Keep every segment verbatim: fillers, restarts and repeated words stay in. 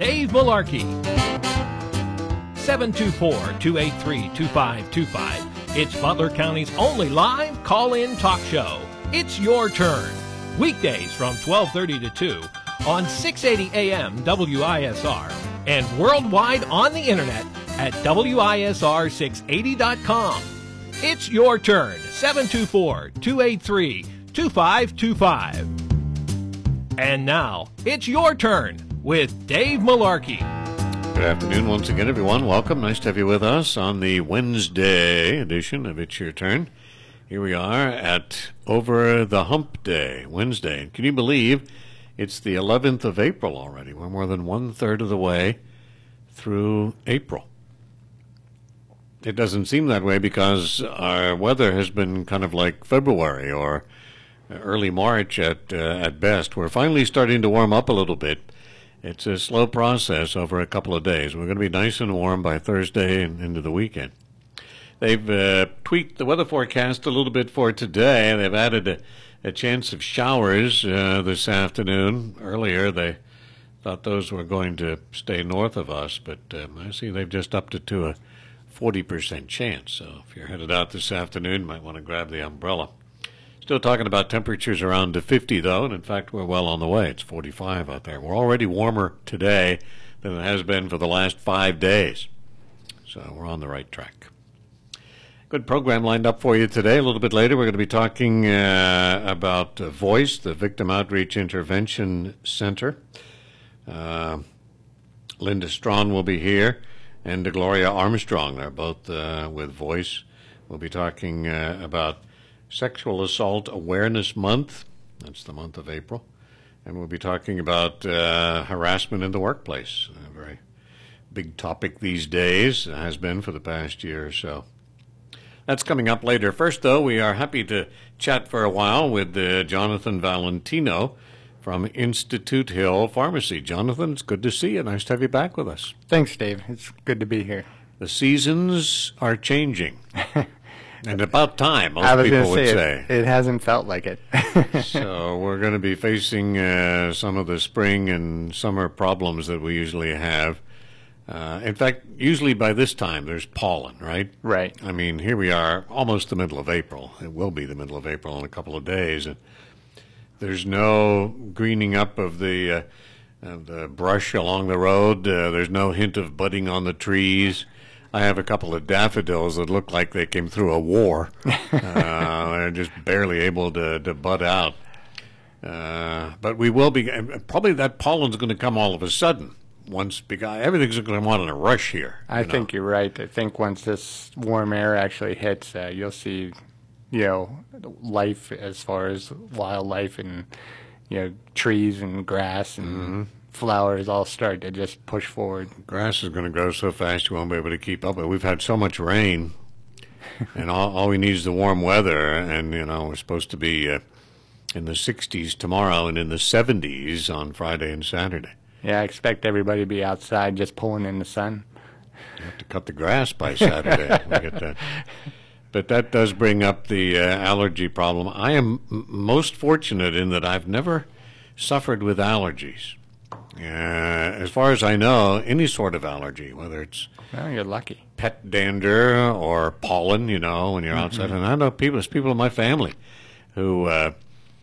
Dave Malarkey. seven two four, two eight three, two five two five. It's Butler County's only live call-in talk show. It's your turn. Weekdays from twelve thirty to two on six eighty A M W I S R and worldwide on the internet at W I S R six eighty dot com. It's your turn. seven two four, two eight three, two five two five. And now, it's your turn with Dave Malarkey. Good afternoon once again, everyone. Welcome. Nice to have you with us on the Wednesday edition of It's Your Turn. Here we are at Over the Hump Day, Wednesday. Can you believe it's the eleventh of April already? We're more than one-third of the way through April. It doesn't seem that way because our weather has been kind of like February or early March at uh, at best. We're finally starting to warm up a little bit. It's a slow process over a couple of days. We're going to be nice and warm by Thursday and into the weekend. They've uh, tweaked the weather forecast a little bit for today. They've added a, a chance of showers uh, this afternoon. Earlier, they thought those were going to stay north of us, but um, I see they've just upped it to a forty percent chance. So if you're headed out this afternoon, you might want to grab the umbrella. Still talking about temperatures around to fifty, though, and in fact, we're well on the way. It's forty-five out there. We're already warmer today than it has been for the last five days. So we're on the right track. Good program lined up for you today. A little bit later, we're going to be talking uh, about uh, VOICE, the Victim Outreach Intervention Center. Uh, Linda Strawn will be here, and Gloria Armstrong. They're both uh, with VOICE. We'll be talking uh, about Sexual Assault Awareness Month. That's the month of April. And we'll be talking about uh, harassment in the workplace. A very big topic these days, has been for the past year or so. That's coming up later. First, though, we are happy to chat for a while with uh, Jonathan Valentino from Institute Hill Pharmacy. Jonathan, it's good to see you. Nice to have you back with us. Thanks, Dave. It's good to be here. The seasons are changing. And about time, most I was people gonna would say. say. It, it hasn't felt like it. So we're going to be facing uh, some of the spring and summer problems that we usually have. Uh, in fact, usually by this time, there's pollen, right? Right. I mean, here we are, almost the middle of April. It will be the middle of April in a couple of days. And there's no greening up of the, uh, of the brush along the road. Uh, there's no hint of budding on the trees. I have a couple of daffodils that look like they came through a war. uh, they're just barely able to, to bud out. Uh, but we will be, probably that pollen's going to come all of a sudden. Once because everything's going to come out in a rush here. I you know? think you're right. I think once this warm air actually hits, uh, you'll see, you know, life as far as wildlife and, you know, trees and grass and mm-hmm. flowers all start to just push forward. Grass is going to grow so fast you won't be able to keep up. But we've had so much rain, and all, all we need is the warm weather. And, you know, we're supposed to be uh, in the sixties tomorrow and in the seventies on Friday and Saturday. Yeah, I expect everybody to be outside just pulling in the sun. You have to cut the grass by Saturday. We get that. But that does bring up the uh, allergy problem. I am m- most fortunate in that I've never suffered with allergies. Uh, as far as I know, any sort of allergy, whether it's well, you're lucky. Pet dander or pollen, you know, when you're mm-hmm. outside. And I know people, there's people in my family who, uh,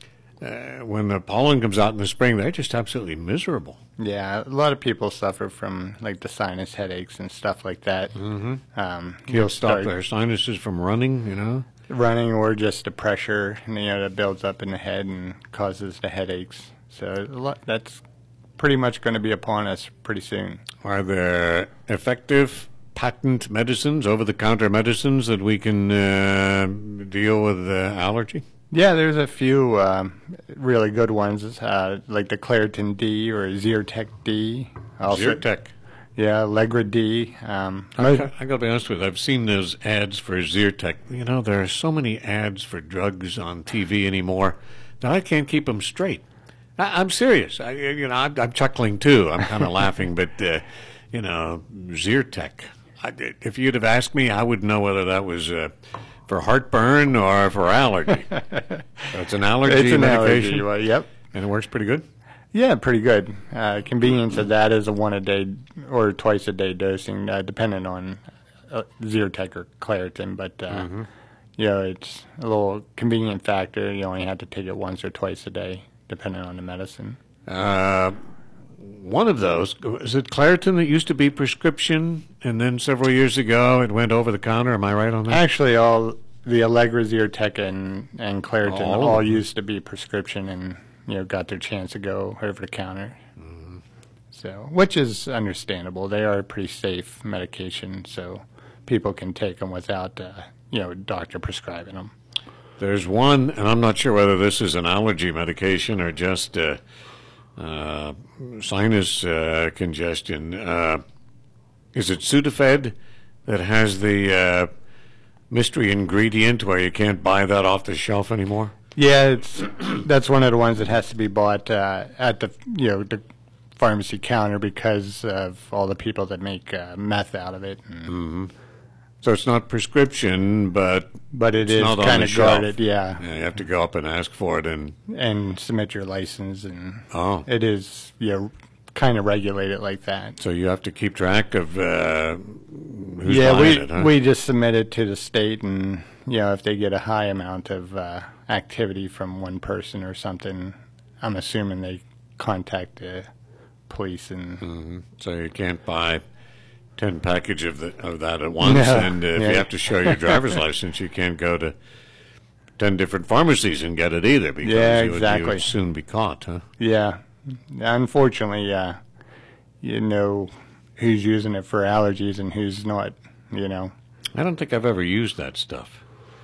uh, when the pollen comes out in the spring, they're just absolutely miserable. Yeah, a lot of people suffer from like the sinus headaches and stuff like that. Mm-hmm. Um, Can't stop their sinuses from running, you know? Running or just the pressure, you know, that builds up in the head and causes the headaches. So a lot, that's pretty much going to be upon us pretty soon. Are there effective patent medicines, over-the-counter medicines that we can uh, deal with uh, allergy? Yeah, there's a few um, really good ones, uh, like the Claritin D or Zyrtec D. Also, Zyrtec. Yeah, Allegra D. Um, I, I got to be honest with you, I've seen those ads for Zyrtec. You know, there are so many ads for drugs on T V anymore that I can't keep them straight. I, I'm serious. I, you know, I'm, I'm chuckling too. I'm kind of laughing, but uh, you know, Zyrtec. I, if you'd have asked me, I would know whether that was uh, for heartburn or for allergy. So it's an allergy it's an medication. Allergy, well, yep. And it works pretty good? Yeah, pretty good. Uh, convenience of that is a one a day or twice a day dosing, uh, depending on uh, Zyrtec or Claritin. But uh, Mm-hmm. you know, it's a little convenient factor. You only have to take it once or twice a day, depending on the medicine. Uh, one of those, is it Claritin that used to be prescription, and then several years ago it went over the counter? Am I right on that? Actually, all the Allegra, Zyrtec, and, and Claritin All all, of them. used to be prescription, and you know, got their chance to go over the counter. Mm-hmm. So, which is understandable. They are a pretty safe medication, so people can take them without, uh, you know, a doctor prescribing them. There's one, and I'm not sure whether this is an allergy medication or just uh, uh, sinus uh, congestion. Uh, is it Sudafed that has the uh, mystery ingredient where you can't buy that off the shelf anymore? Yeah, it's that's one of the ones that has to be bought uh, at the you know the pharmacy counter because of all the people that make uh, meth out of it. And, Mm-hmm. So it's not prescription, but but it it's is not on kind the of shelf. guarded, yeah, Yeah, you have to go up and ask for it, and and submit your license, and oh, it is you know kind of regulated like that. so you have to keep track of uh, who's yeah, buying we it, huh? we just submit it to the state, and you know if they get a high amount of uh, activity from one person or something, I'm assuming they contact the police and. Mhm. So you can't buy ten package of the, of that at once, No, and uh, if yeah. you have to show your driver's license, you can't go to ten different pharmacies and get it either, because Yeah, you, would, you exactly. would soon be caught, huh? Yeah, unfortunately, yeah, you know who's using it for allergies and who's not. You know. I don't think I've ever used that stuff.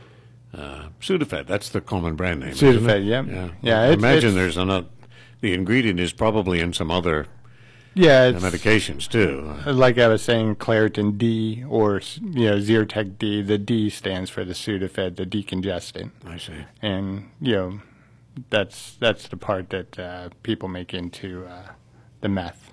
Uh, Sudafed, that's the common brand name. isn't Sudafed, it? yep. Yeah. Yeah, I it's- imagine it's- there's another. The ingredient is probably in some other Yeah, uh, it's medications too. like I was saying, Claritin D or you know Zyrtec D. The D stands for the Sudafed, the decongestant, I see. and you know that's that's the part that uh, people make into uh, the meth.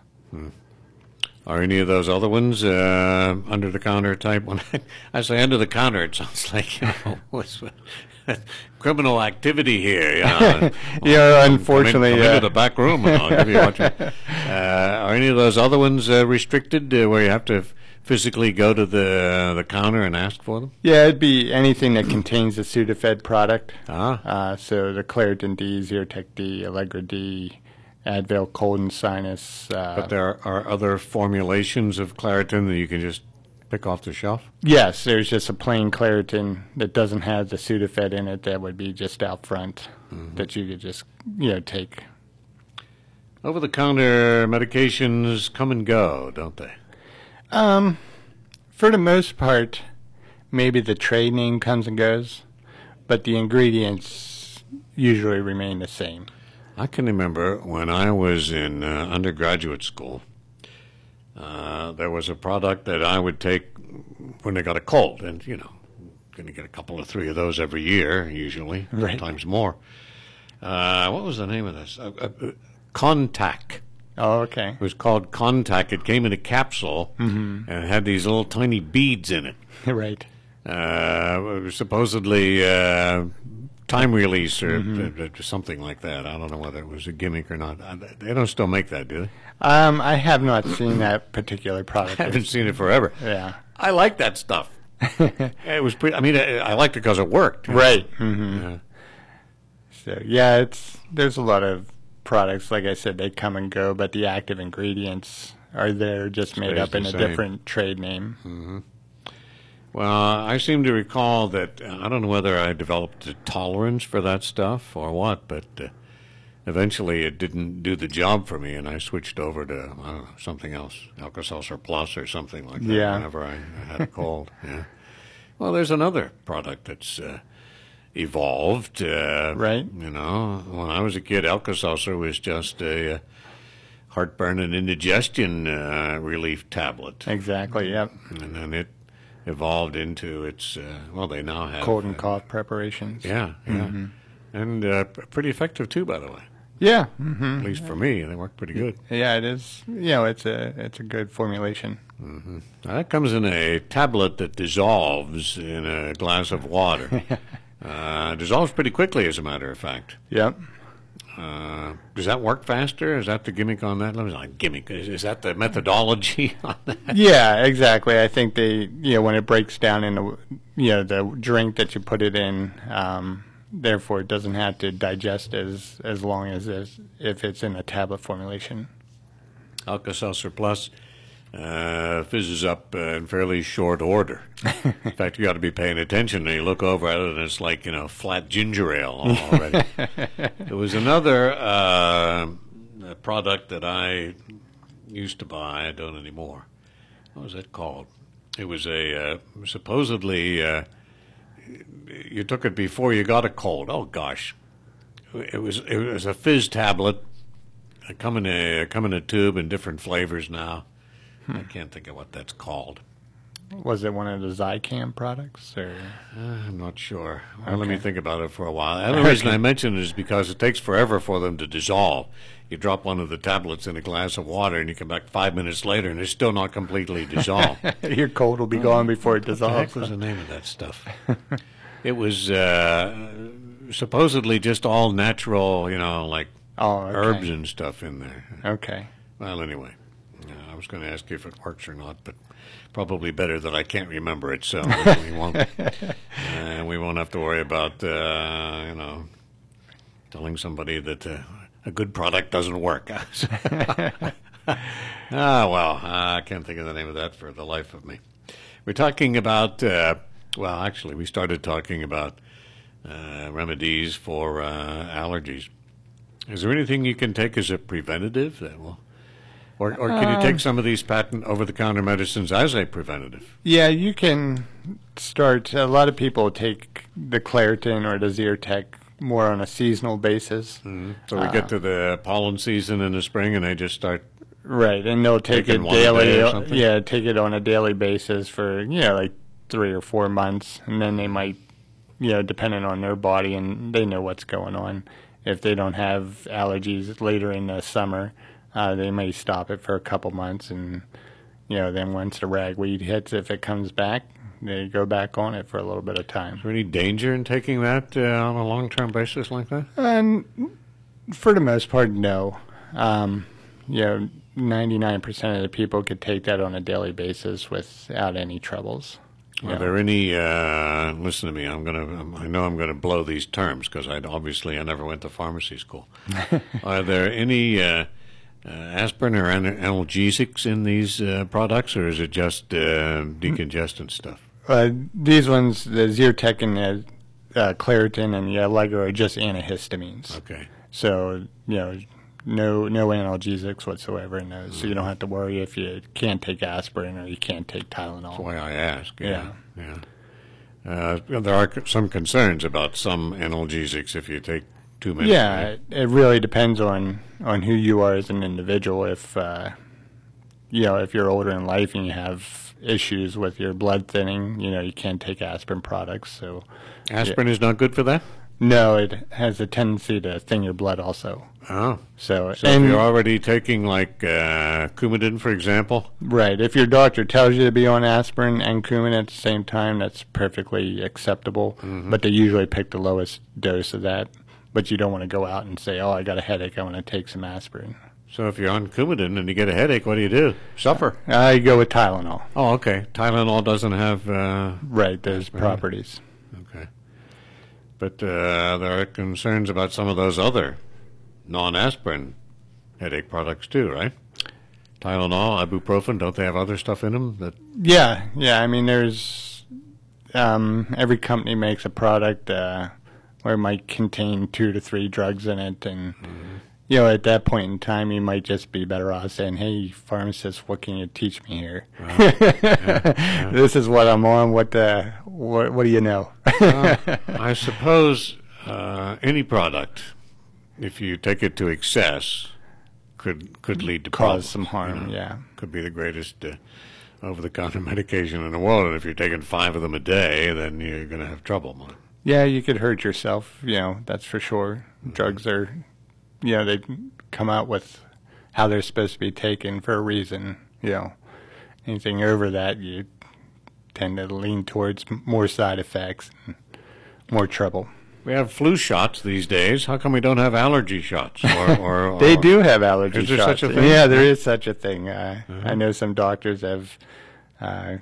Are any of those other ones uh, under the counter type? When I, I say under the counter, it sounds like you know, what's criminal activity here. You know, You know, unfortunately, come, in, come uh, into the back room and I'll give you what you. Uh, are any of those other ones uh, restricted, uh, where you have to physically go to the the counter and ask for them? yeah, it'd be anything that contains the Sudafed product. Ah, Uh, so the Claritin D, Zyrtec D, Allegra D, Advil cold and sinus. Uh, but there are other formulations of Claritin that you can just pick off the shelf. yes, there's just a plain Claritin that doesn't have the Sudafed in it that would be just out front that you could just you know take. Over-the-counter medications come and go, don't they? Um, for the most part, maybe the trade name comes and goes, but the ingredients usually remain the same. I can remember when I was in uh, undergraduate school, uh, there was a product that I would take when I got a cold, and you know, going to get a couple or three of those every year, usually, Right. sometimes more. Uh, what was the name of this? Uh, uh, uh, Contac. Oh, okay. It was called Contac. It came in a capsule and it had these little tiny beads in it. Right. Uh, it was supposedly uh, time release or uh, something like that. I don't know whether it was a gimmick or not. Uh, They don't still make that, do they? Um, I have not seen that particular product. I haven't seen it forever. Yeah. I like that stuff. It was pretty. I mean, I, I liked it because it worked. Right. hmm Yeah. So yeah, it's there's a lot of products. Like I said, they come and go, but the active ingredients are there, just made Stays up in the a same. different trade name. Well, I seem to recall that uh, I don't know whether I developed a tolerance for that stuff or what, but uh, eventually it didn't do the job for me, and I switched over to I don't know, something else, Alka-Seltzer Plus or something like that. Yeah. Whenever I, I had a cold. Yeah. Well, there's another product that's uh, evolved. Uh, Right. You know, when I was a kid, Alka-Seltzer was just a uh, heartburn and indigestion uh, relief tablet. Exactly. Yep. And then it evolved into its, uh, well, they now have... Cold and uh, cough preparations. Yeah, yeah. And uh, p- pretty effective, too, by the way. Yeah. hmm At least for me, they work pretty good. Yeah, it is. You know, it's a it's a good formulation. Now, that comes in a tablet that dissolves in a glass of water. uh, dissolves pretty quickly, as a matter of fact. Yep. Uh, does that work faster? Is that the gimmick on that? Not gimmick. Is, is that the methodology on that? Yeah, exactly. I think they, you know, when it breaks down into, you know, the drink that you put it in, um, therefore it doesn't have to digest as as long as this, if it's in a tablet formulation. Alka-Seltzer Plus uh, fizzes up uh, in fairly short order. In fact, you got to be paying attention. And you look over at it, and it's like, you know, flat ginger ale already. There was another uh, product that I used to buy. I don't anymore. What was it called? It was a uh, supposedly uh, you took it before you got a cold. Oh gosh, it was it was a fizz tablet. I come in a come in a tube in different flavors now. Hmm. I can't think of what that's called. Was it one of the Zicam products, or? Uh, I'm not sure. Well, Okay. let me think about it for a while. The only reason I mention it is because it takes forever for them to dissolve. You drop one of the tablets in a glass of water, and you come back five minutes later, and it's still not completely dissolved. Your cold will be gone before it What the heck dissolves. was the name of that stuff? It was uh, supposedly just all natural, you know, like Oh, okay. herbs and stuff in there. Okay. Well, anyway, uh, I was going to ask you if it works or not, but probably better that I can't remember it, so we won't. And we won't have to worry about, uh, you know, telling somebody that uh, a good product doesn't work. ah, well, I can't think of the name of that for the life of me. We're talking about, uh, well, actually, we started talking about uh, remedies for uh, allergies. Is there anything you can take as a preventative that will, or, or can you take some of these patent over-the-counter medicines as a preventative? Yeah, you can start. A lot of people take the Claritin or the Zyrtec more on a seasonal basis. Mm-hmm. So we get to the pollen season in the spring, and they just start. Right, and they'll take Taking it one a day daily. or something? Yeah, take it on a daily basis for, you know, like three or four months, and then they might, you know, depending on their body, and they know what's going on. If they don't have allergies later in the summer, uh, they may stop it for a couple months, and, you know, then once the ragweed hits, if it comes back, they go back on it for a little bit of time. Is there any danger in taking that uh, on a long-term basis like that? And for the most part, no. Um, you know, ninety-nine percent of the people could take that on a daily basis without any troubles. Are Yeah. there any? Uh, listen to me. I'm gonna. I know I'm gonna blow these terms because I obviously I never went to pharmacy school. Are there any uh, uh, aspirin or an- analgesics in these uh, products, or is it just uh, decongestant stuff? Uh, these ones, the Zyrtec and the uh, Claritin and the Allegro, are just antihistamines. Okay. So, you know, no no analgesics whatsoever in those. So you don't have to worry if you can't take aspirin or you can't take Tylenol. That's why I ask. Yeah. Yeah. Uh, there are c- some concerns about some analgesics if you take too many. Yeah, right? it, it really depends on, on who you are as an individual. If uh, you know, if you're older in life and you have issues with your blood thinning, you know, you can't take aspirin products. So Aspirin is not good for that. no, it has a tendency to thin your blood also. Oh. So, So and if you're already taking like uh, Coumadin, for example. right, if your doctor tells you to be on aspirin and Coumadin at the same time, that's perfectly acceptable. But they usually pick the lowest dose of that. But you don't want to go out and say, "Oh, I got a headache. I want to take some aspirin." So if you're on Coumadin and you get a headache, what do you do? Suffer. I go with Tylenol. Oh, okay. Tylenol doesn't have. Uh, Right, those properties. okay. But uh, there are concerns about some of those other non-aspirin headache products too, right? Tylenol, ibuprofen, don't they have other stuff in them? That Yeah, yeah. I mean, there's um, every company makes a product uh, where it might contain two to three drugs in it, and you know, at that point in time, you might just be better off saying, "Hey, pharmacist, what can you teach me here? This is what I'm on. What uh, what, what do you know?" Well, I suppose uh, any product, if you take it to excess, could could lead to Cause problems, some harm. you know. Yeah. Could be the greatest uh, over-the-counter medication in the world, and if you're taking five of them a day, then you're going to have trouble. Yeah, you could hurt yourself, you know, that's for sure. Drugs are, you know, they come out with how they're supposed to be taken for a reason, you know. Anything over that, you tend to lean towards more side effects and more trouble. We have flu shots these days. How come we don't have allergy shots? Or, or, or They do have allergy is there shots. such a thing? Yeah, there is such a thing. Uh, Uh-huh. I know some doctors have uh,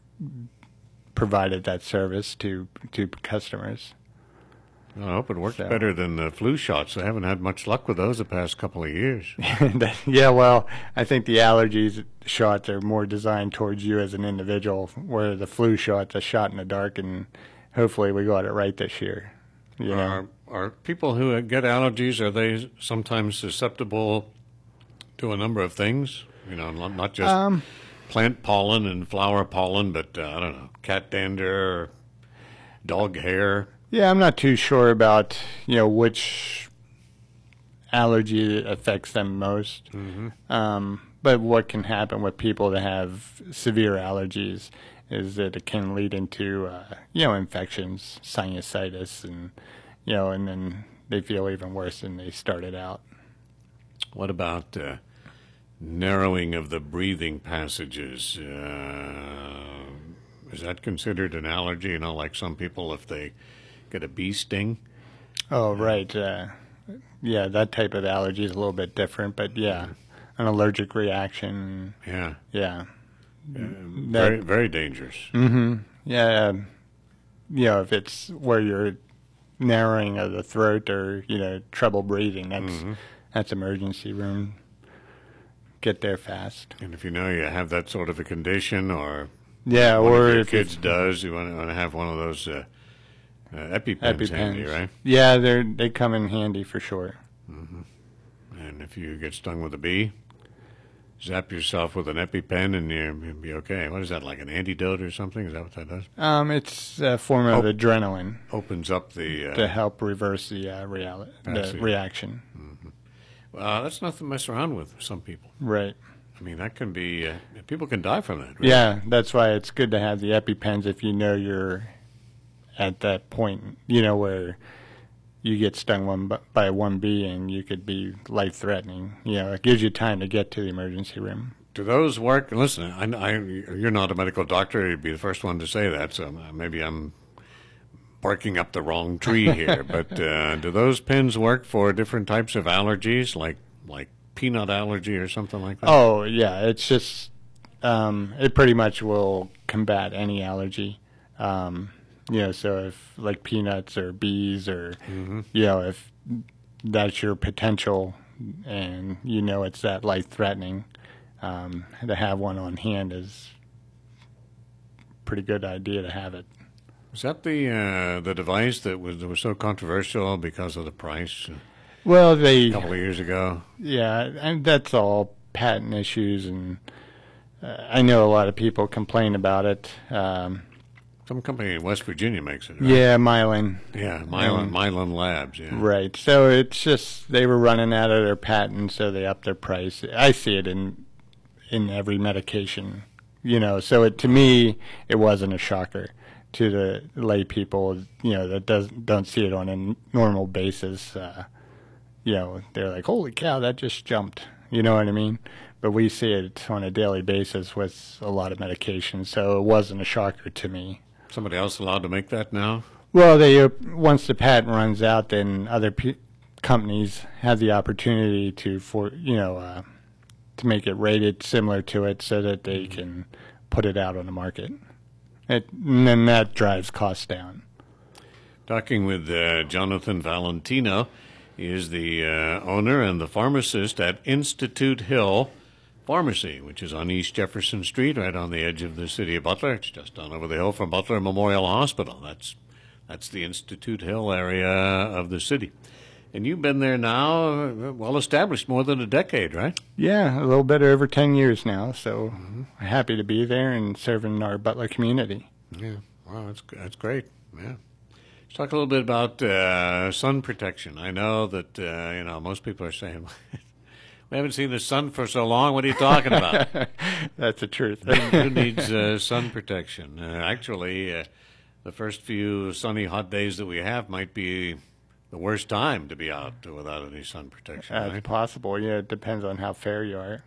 provided that service to to customers. I hope it works So- better than the flu shots. I haven't had much luck with those the past couple of years. Yeah, well, I think the allergies shots are more designed towards you as an individual, where the flu shot's a shot in the dark, and hopefully we got it right this year. You know, Are, are people who get allergies, are they sometimes susceptible to a number of things? You know, not, not just Um, plant pollen and flower pollen, but, uh, I don't know, cat dander, or dog hair. yeah, I'm not too sure about, you know, which allergy affects them most. Mm-hmm. Um, but what can happen with people that have severe allergies is that it can lead into, uh, you know, infections, sinusitis, and, you know, and then they feel even worse than they started out. What about uh, narrowing of the breathing passages? Uh, is that considered an allergy? You know, like some people, if they get a bee sting? Oh, right. Uh, yeah, that type of allergy is a little bit different, but yeah, an allergic reaction. Yeah. Yeah. Very, very dangerous. Mm-hmm. Yeah. Um, you know, if it's where you're narrowing of the throat or, you know, trouble breathing, that's Mhm. that's emergency room. Get there fast. And if you know you have that sort of a condition, or Yeah, one or of your if kids it's does, you want to have one of those uh, uh, EpiPens, handy, EpiPens. right? Yeah, they they come in handy for sure. And if you get stung with a bee, zap yourself with an EpiPen and you- you'll be okay. What is that, like an antidote or something? Is that what that does? Um, it's a form of Oh. adrenaline Opens up the... Uh, to help reverse the uh, reali- I the see. reaction. uh, that's nothing to mess around with for some people. Right. I mean, that can be... Uh, people can die from that. Right? Yeah, that's why it's good to have the EpiPens if you know you're at that point, you know, where you get stung one bu- by one bee and you could be life-threatening. You know, it gives you time to get to the emergency room. Do those work? Listen, I, I, you're not a medical doctor. You'd be the first one to say that, so maybe I'm barking up the wrong tree here. But uh, do those pens work for different types of allergies, like like peanut allergy or something like that? Oh, yeah, it's just, um, it pretty much will combat any allergy. Um, you know, so if like peanuts or bees or, Mm-hmm. you know, if that's your potential and you know it's that life-threatening, um, to have one on hand is pretty good idea to have it. Was that the uh, the device that was that was so controversial because of the price a Well, they, couple of years ago? yeah, and that's all patent issues, and uh, I know a lot of people complain about it. Um, Some company in West Virginia makes it. Right? yeah, Mylan. Yeah, Mylan, Um, Mylan Labs. Yeah. Right. So it's just they were running out of their patent, so they upped their price. I see it in in every medication, you know. So it, to me, it wasn't a shocker. To the lay people, you know, that doesn't don't see it on a n- normal basis, uh, you know, they're like, "Holy cow, that just jumped!" You know what I mean? But we see it on a daily basis with a lot of medications, so it wasn't a shocker to me. Somebody else allowed to make that now? Well, they uh, once the patent runs out, then other pe- companies have the opportunity to, for you know, uh, to make it rated similar to it, so that they can put it out on the market. It, and then that drives costs down. Talking with uh, Jonathan Valentino. He is the uh, owner and the pharmacist at Institute Hill Pharmacy, which is on East Jefferson Street, right on the edge of the city of Butler. It's just on over the hill from Butler Memorial Hospital. That's that's the Institute Hill area of the city. And you've been there now, uh, well established, more than a decade, right? Yeah, a little bit over ten years now, so I'm happy to be there and serving our Butler community. Yeah, wow, that's that's great. Yeah, let's talk a little bit about uh, sun protection. I know that uh, you know most people are saying we haven't seen the sun for so long. What are you talking about? That's the truth. Who needs uh, sun protection? Uh, actually, uh, the first few sunny, hot days that we have might be the worst time to be out without any sun protection. That's Right? possible. Yeah, it depends on how fair you are.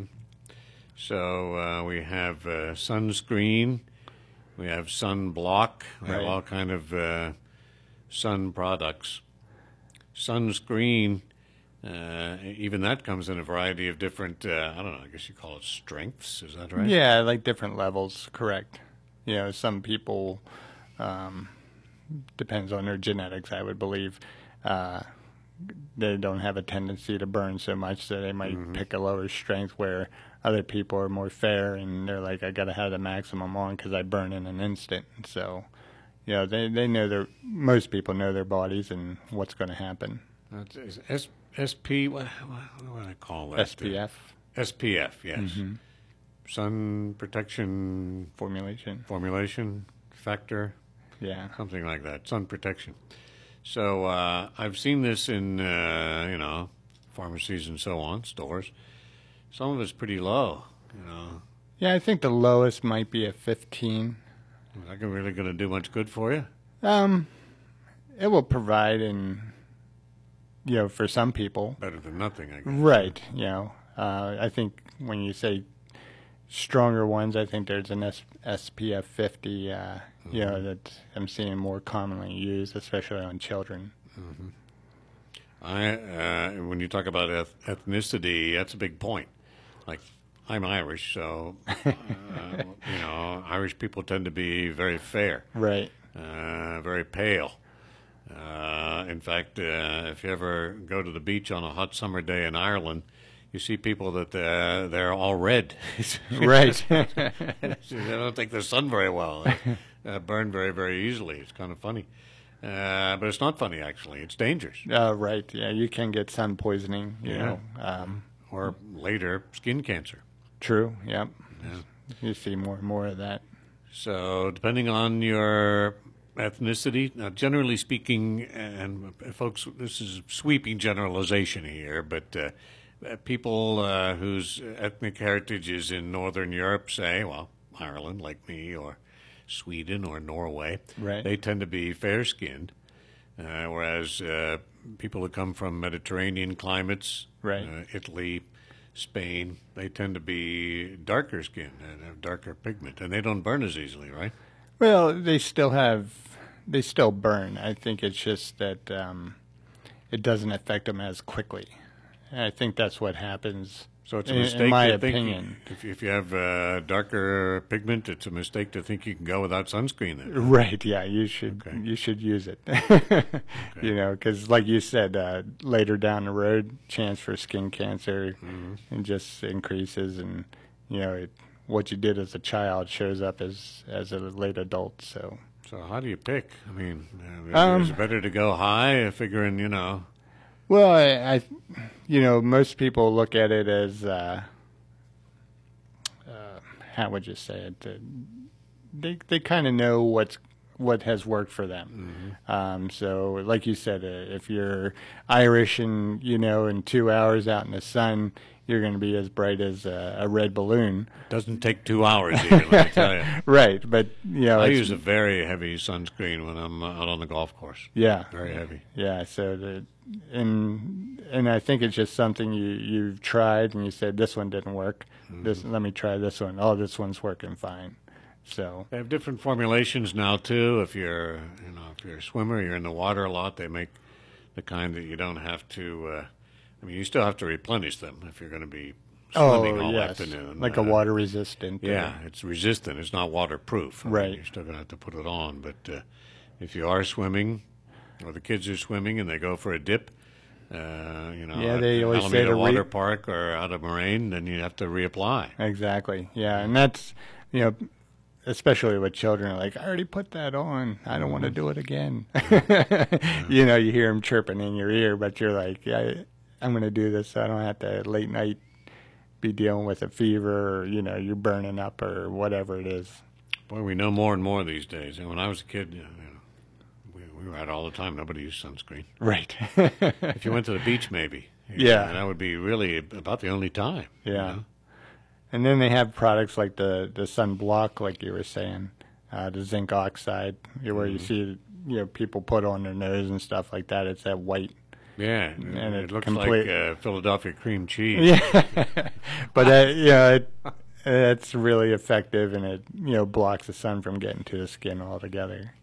So uh, we have uh, sunscreen, we have sunblock, we have Right. all kind of uh, sun products. Sunscreen, uh, even that comes in a variety of different, uh, I don't know, I guess you call it strengths. Is that right? Yeah, like different levels, correct. You know, some people, um, depends on their genetics, I would believe, uh, they don't have a tendency to burn so much, so they might mm-hmm. pick a lower strength, where other people are more fair and they're like, I got to have the maximum on because I burn in an instant. So, you know, they, they know their, most people know their bodies and what's going to happen. That's S, SP, what, what do I call that? S P F. S P F, yes. Mm-hmm. Sun protection formulation. Formulation factor. Yeah. Something like that. Sun protection. So uh, I've seen this in, uh, you know, pharmacies and so on, stores. Some of it's pretty low, you know. Yeah, I think the lowest might be a fifteen. Is that really going to do much good for you? Um, it will provide, in, you know, for some people. Better than nothing, I guess. Right, you know. Uh, I think when you say stronger ones, I think there's an S- SPF fifty, uh, mm-hmm. you know, that I'm seeing more commonly used, especially on children. Mm-hmm. I uh, when you talk about eth- ethnicity, that's a big point. Like, I'm Irish, so uh, you know, Irish people tend to be very fair, right? Uh, very pale. Uh, in fact, uh, if you ever go to the beach on a hot summer day in Ireland, you see people that uh, they're all red. Right. They don't take the sun very well. They uh, burn very, very easily. It's kind of funny. Uh, but it's not funny, actually. It's dangerous. Uh, right. Yeah, you can get sun poisoning, you yeah. know. Um, or later, skin cancer. True, yep. Yeah. You see more and more of that. So depending on your ethnicity, now generally speaking, and folks, this is sweeping generalization here, but uh, people uh, whose ethnic heritage is in Northern Europe, say, well, Ireland, like me, or Sweden or Norway, right. they tend to be fair-skinned, uh, whereas uh, people who come from Mediterranean climates, right. uh, Italy, Spain, they tend to be darker skinned and have darker pigment, and they don't burn as easily, right? Well, they still have, they still burn. I think it's just that um, it doesn't affect them as quickly. And I think that's what happens. So it's a in, mistake in my to think opinion. You, if, if you have uh, darker pigment, it's a mistake to think you can go without sunscreen then. Right, yeah, you should okay. you should use it. okay. You know, because like you said, uh, later down the road, chance for skin cancer mm-hmm. and just increases, and you know, it, what you did as a child shows up as as a late adult. So, so how do you pick? I mean, uh, um, is it better to go high, figuring you know? Well, I, I, you know, most people look at it as, uh, uh, how would you say it? Uh, they they kind of know what's what has worked for them. Mm-hmm. Um, so, like you said, uh, if you're Irish and you know, in two hours out in the sun, you're going to be as bright as a, a red balloon. Doesn't take two hours even, let me tell you. Right, but you know, I use a very heavy sunscreen when I'm uh, out on the golf course. Yeah, very heavy. Yeah, so the. And and I think it's just something you you've tried and you said this one didn't work. Mm-hmm. This let me try this one. Oh, this one's working fine. So they have different formulations now too. If you're you know if you're a swimmer, you're in the water a lot. They make the kind that you don't have to. Uh, I mean, you still have to replenish them if you're going to be swimming oh, all yes. afternoon. Like uh, a water resistant. Yeah, uh, it's resistant. It's not waterproof. I right. mean, you're still going to have to put it on. But uh, if you are swimming, or the kids are swimming and they go for a dip, uh, you know, yeah, they at always Alameda say to Water re- Park or out of Moraine, then you have to reapply. Exactly. Yeah, and that's, you know, especially with children, like, I already put that on. I don't want to do it again. You know, you hear them chirping in your ear, but you're like, yeah, I'm going to do this so I don't have to late night be dealing with a fever or, you know, you're burning up or whatever it is. Boy, we know more and more these days. And when I was a kid, you know, we, we were out all the time. Nobody used sunscreen. Right. If you went to the beach, maybe. Yeah. Know, that would be really about the only time. Yeah. You know? And then they have products like the, the sunblock, like you were saying, uh, the zinc oxide, where mm-hmm. you see, you know, people put on their nose and stuff like that. It's that white. Yeah, and it, it looks complete... like uh, Philadelphia cream cheese. Yeah, but uh, you know, it, it's really effective, and it you know blocks the sun from getting to the skin altogether.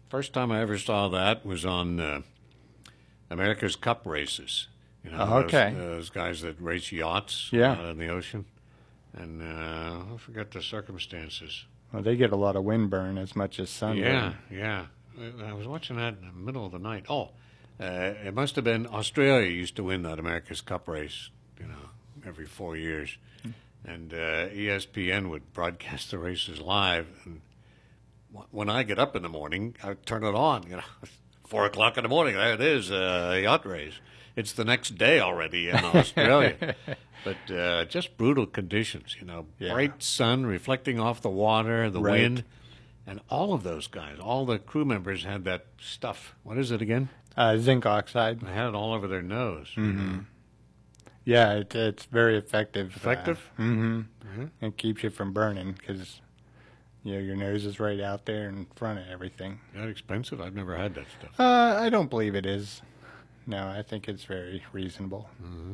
First time I ever saw that was on uh, America's Cup races. You know, Oh, okay. Those, those guys that race yachts Yeah. out in the ocean. And uh, I forget the circumstances. Well, they get a lot of wind burn as much as sun Yeah, burn. yeah. I was watching that in the middle of the night. Oh, uh, it must have been Australia used to win that America's Cup race, you know, every four years. And uh, E S P N would broadcast the races live. And wh- when I get up in the morning, I turn it on. You know, four o'clock in the morning, there it is, uh, a yacht race. It's the next day already in Australia. But uh, just brutal conditions, you know, Yeah. bright sun reflecting off the water, the Right. wind. And all of those guys, all the crew members had that stuff. What is it again? Uh, zinc oxide. They had it all over their nose. Mm-hmm. Yeah, it, it's very effective. Effective? Uh, mm-hmm. Mhm. It keeps you from burning because, you know, your nose is right out there in front of everything. That expensive? I've never had that stuff. Uh, I don't believe it is. No, I think it's very reasonable. Mm-hmm.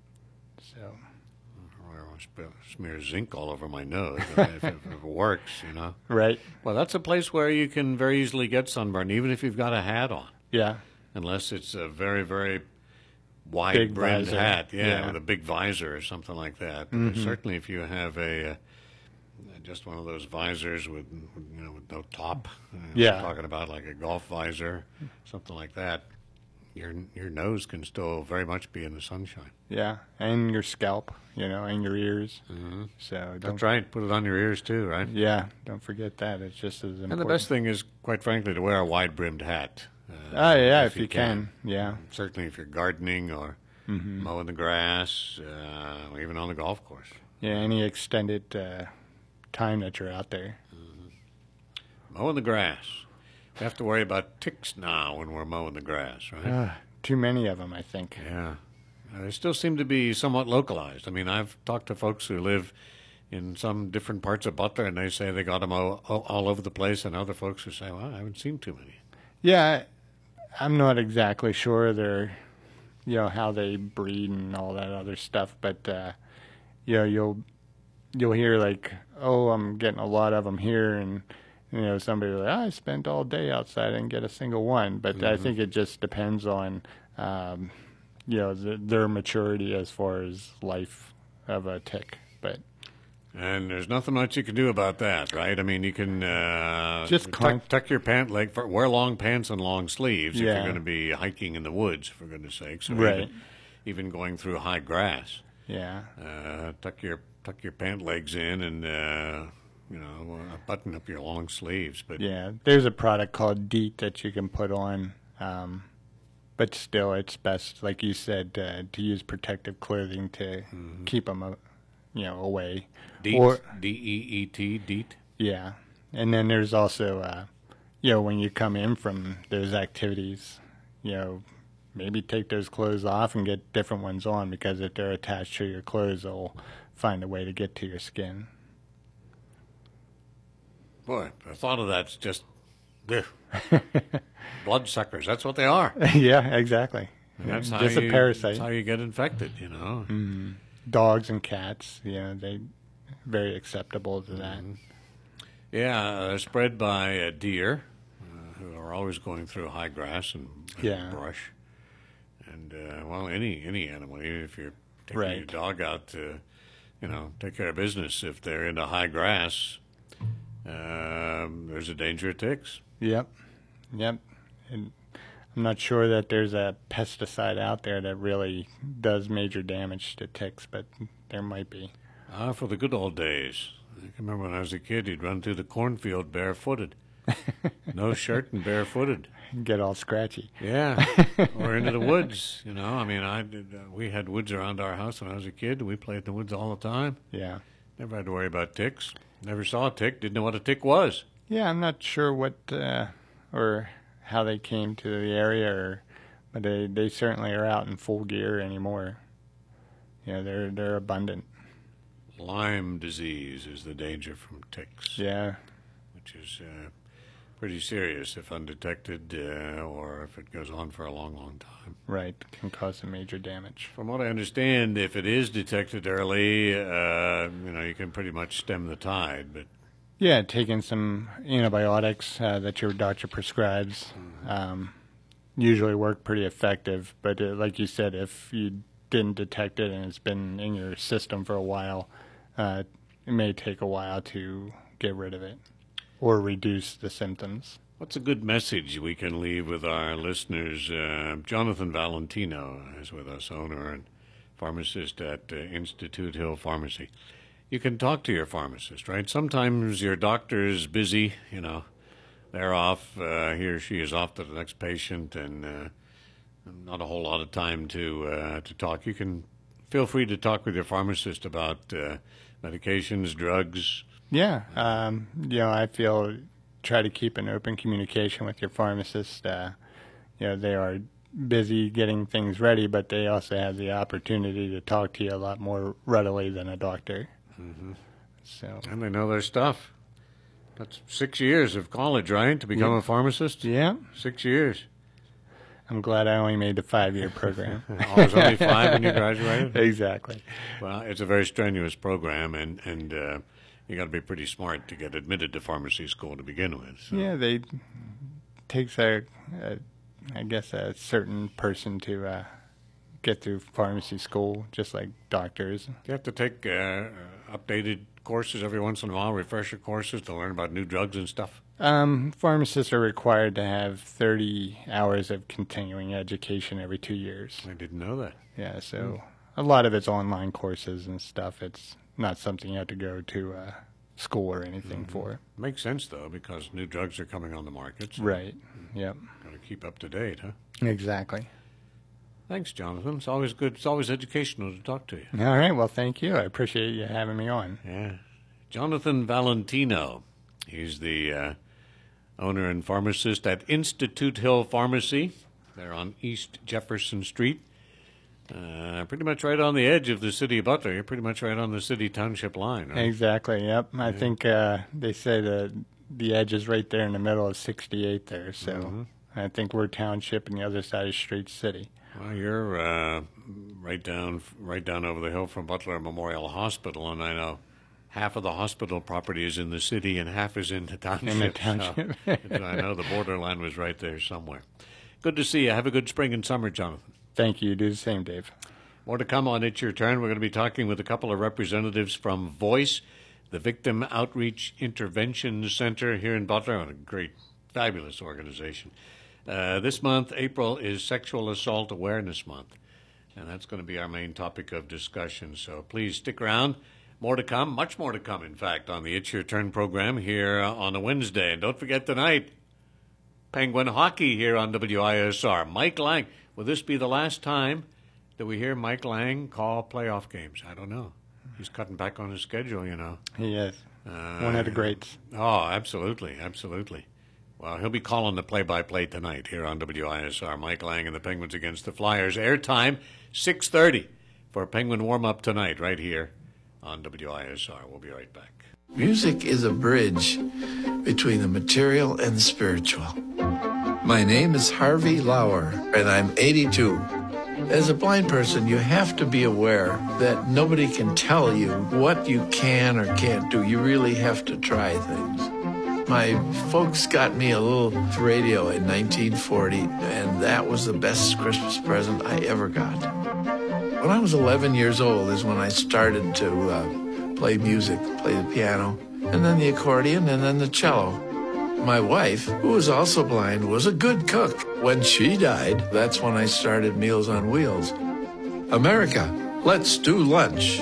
So, I don't want to sp- smear zinc all over my nose if, it, if it works, you know. right? Well, that's a place where you can very easily get sunburn, even if you've got a hat on, Yeah. unless it's a very, very wide Big brimmed visor. hat, yeah, Yeah. with a big visor or something like that. But Mhm. certainly, if you have a uh, just one of those visors with, you know, with no top, you know, Yeah. I'm talking about like a golf visor, something like that. Your your nose can still very much be in the sunshine. Yeah, and your scalp, you know, and your ears. Mm-hmm. So don't, That's right. Put it on your ears too, right? Yeah, don't forget that. It's just as important. And the best thing is, quite frankly, to wear a wide-brimmed hat. Uh, Oh yeah, if, you can. Yeah. Certainly, if you're gardening or Mm-hmm. mowing the grass, uh, or even on the golf course. Yeah, any extended uh, time that you're out there. Mowing the grass. We have to worry about ticks now when we're mowing the grass, right? Uh, too many of them, I think. Yeah. Uh, they still seem to be somewhat localized. I mean, I've talked to folks who live in some different parts of Butler, and they say they got them all, all over the place, and other folks who say, well, I haven't seen too many. Yeah, I- I'm not exactly sure they're, you know, how they breed and all that other stuff, but uh, you know, you'll you'll hear like, oh, I'm getting a lot of them here, and you know, somebody will like, oh, I spent all day outside and get a single one, but I Mm-hmm. think it just depends on, um, you know, the, their maturity as far as life of a tick, but. And there's nothing much you can do about that, right? I mean, you can uh, Just con- tuck, tuck your pant leg, for, wear long pants and long sleeves if Yeah. you're going to be hiking in the woods, for goodness sakes. Or Right. Even, even going through high grass. Yeah. Uh, tuck your tuck your pant legs in and, uh, you know, uh, button up your long sleeves. But Yeah, there's a product called DEET that you can put on, um, but still, it's best, like you said, uh, to use protective clothing to keep them, uh, you know, away. DEET, Or D E E T, DEET. yeah, and then there's also, uh, you know, when you come in from those activities, you know, maybe take those clothes off and get different ones on because if they're attached to your clothes, they'll find a way to get to your skin. Boy, the thought of that's just ugh. Bloodsuckers. That's what they are. Yeah, exactly. That's how Just you, a parasite. That's how you get infected, you know. Dogs and cats, you know, they very acceptable to that. Yeah, uh, spread by uh, deer, uh, who are always going through high grass and, and Yeah. brush, and uh, well, any any animal. Even if you're taking your Right. dog out to, you know, take care of business, if they're into high grass, um, there's a danger of ticks. Yep, yep. And I'm not sure that there's a pesticide out there that really does major damage to ticks, but there might be. Ah, for the good old days. I can remember when I was a kid, you'd run through the cornfield barefooted, no shirt and barefooted. Get all scratchy. Yeah, or into the woods. You know, I mean, I did. Uh, we had woods around our house when I was a kid. We played in the woods all the time. Yeah. Never had to worry about ticks. Never saw a tick. Didn't know what a tick was. Yeah, I'm not sure what uh, or how they came to the area, or, but they, they certainly are out in full gear anymore. Yeah, they're they're abundant. Lyme disease is the danger from ticks, Yeah, which is uh, pretty serious if undetected, uh, or if it goes on for a long, long time. right. Can cause some major damage. From what I understand, if it is detected early, uh, you know, you can pretty much stem the tide. But Yeah, taking some antibiotics uh, that your doctor prescribes um, usually work pretty effective. But uh, like you said, if you didn't detect it and it's been in your system for a while, uh, it may take a while to get rid of it or reduce the symptoms. What's a good message we can leave with our listeners? Uh, Jonathan Valentino is with us, owner and pharmacist at uh, Institute Hill Pharmacy. You can talk to your pharmacist, right? Sometimes your doctor is busy, you know, they're off, uh, he or she is off to the next patient, and uh, not a whole lot of time to uh, to talk. You can feel free to talk with your pharmacist about uh, medications, drugs. Yeah, um, you know, I feel try to keep an open communication with your pharmacist. Uh, you know, they are busy getting things ready, but they also have the opportunity to talk to you a lot more readily than a doctor. Mm-hmm. So, and they know their stuff. That's six years of college, right, to become yeah. a pharmacist? Yeah. Six years. I'm glad I only made the five-year program. Oh, it was only five when you graduated? Exactly. Well, it's a very strenuous program, and, and uh, you got to be pretty smart to get admitted to pharmacy school to begin with. So. Yeah, they takes a, a, I guess, a certain person to uh, get through pharmacy school, just like doctors. Do you have to take uh, updated courses every once in a while, refresher courses to learn about new drugs and stuff? Um, pharmacists are required to have thirty hours of continuing education every two years. I didn't know that. Yeah, so mm. a lot of it's online courses and stuff. It's not something you have to go to uh, school or anything mm-hmm. for. Makes sense, though, because new drugs are coming on the market. So right, yep. Got to keep up to date, huh? Exactly. Thanks, Jonathan. It's always good. It's always educational to talk to you. All right, well, thank you. I appreciate you having me on. Yeah. Jonathan Valentino. He's the uh, owner and pharmacist at Institute Hill Pharmacy. They're on East Jefferson Street. Uh, pretty much right on the edge of the city of Butler. You're pretty much right on the city-township line, right? Exactly, yep. I yeah. think uh, they say the, the edge is right there in the middle of sixty-eight there, so mm-hmm. I think we're township and the other side is straight city. Well, you're uh, right down right down over the hill from Butler Memorial Hospital, and I know half of the hospital property is in the city and half is in the township. In the township. So I know the borderline was right there somewhere. Good to see you. Have a good spring and summer, Jonathan. Thank you. Do the same, Dave. More to come on It's Your Turn. We're going to be talking with a couple of representatives from VOICE, the Victim Outreach Intervention Center here in Butler, a great, fabulous organization. Uh, this month, April, is Sexual Assault Awareness Month, and that's going to be our main topic of discussion. So please stick around. More to come, much more to come, in fact, on the It's Your Turn program here on a Wednesday. And don't forget tonight, Penguin Hockey here on W I S R. Mike Lang. Will this be the last time that we hear Mike Lang call playoff games? I don't know. He's cutting back on his schedule, you know. He is. Uh, One of the greats. Oh, absolutely, absolutely. Well, he'll be calling the play-by-play tonight here on W I S R. Mike Lang and the Penguins against the Flyers. Airtime, six thirty for Penguin warm-up tonight right here on W I S R. We'll be right back. Music is a bridge between the material and the spiritual. My name is Harvey Lauer, and I'm eighty-two. As a blind person, you have to be aware that nobody can tell you what you can or can't do. You really have to try things. My folks got me a little radio in nineteen forty, and that was the best Christmas present I ever got. When I was eleven years old is when I started to uh, play music, play the piano, and then the accordion, and then the cello. My wife, who was also blind, was a good cook. When she died, that's when I started Meals on Wheels. America, let's do lunch.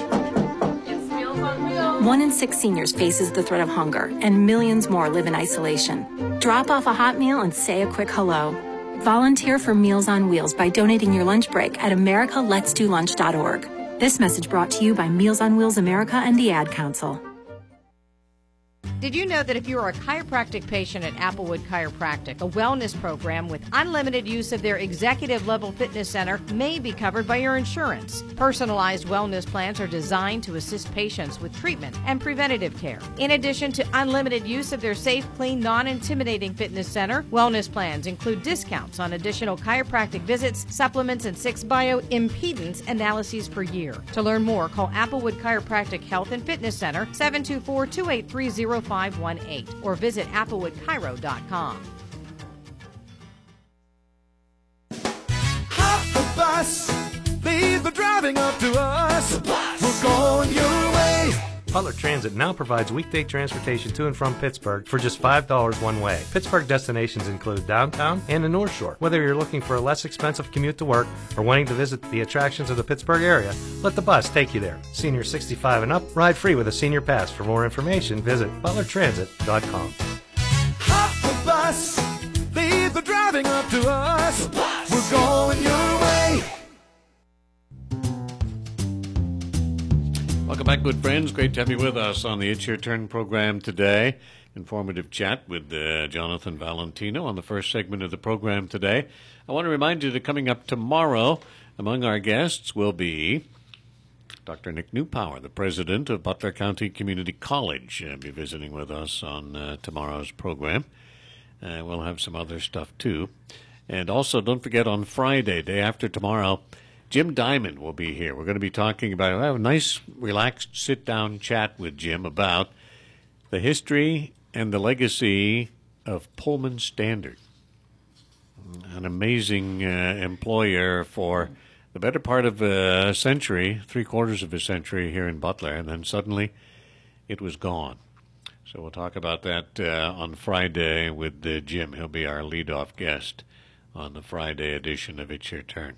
One in six seniors faces the threat of hunger, and millions more live in isolation. Drop off a hot meal and say a quick hello. Volunteer for Meals on Wheels by donating your lunch break at america lets do lunch dot org. This message brought to you by Meals on Wheels America and the Ad Council. Did you know that if you are a chiropractic patient at Applewood Chiropractic, a wellness program with unlimited use of their executive-level fitness center may be covered by your insurance? Personalized wellness plans are designed to assist patients with treatment and preventative care. In addition to unlimited use of their safe, clean, non-intimidating fitness center, wellness plans include discounts on additional chiropractic visits, supplements, and six bioimpedance analyses per year. To learn more, call Applewood Chiropractic Health and Fitness Center, seven two four, two eight three, zero five one eight or visit applewood cairo dot com. Hop the bus, leave the driving up to us. The bus. We're going your way. Butler Transit now provides weekday transportation to and from Pittsburgh for just five dollars one way. Pittsburgh destinations include downtown and the North Shore. Whether you're looking for a less expensive commute to work or wanting to visit the attractions of the Pittsburgh area, let the bus take you there. Seniors sixty-five and up, ride free with a senior pass. For more information, visit butler transit dot com. Hop the bus, leave the driving up to us. The bus. We're going your way. Welcome back, good friends. Great to have you with us on the It's Your Turn program today. Informative chat with uh, Jonathan Valentino on the first segment of the program today. I want to remind you that coming up tomorrow, among our guests will be Doctor Nick Newpower, the president of Butler County Community College. He'll be visiting with us on uh, tomorrow's program. Uh, we'll have some other stuff, too. And also, don't forget, on Friday, day after tomorrow, Jim Diamond will be here. We're going to be talking about we'll have a nice, relaxed, sit-down chat with Jim about the history and the legacy of Pullman Standard, an amazing uh, employer for the better part of a century, three-quarters of a century here in Butler, and then suddenly it was gone. So we'll talk about that uh, on Friday with uh, Jim. He'll be our lead-off guest on the Friday edition of It's Your Turn.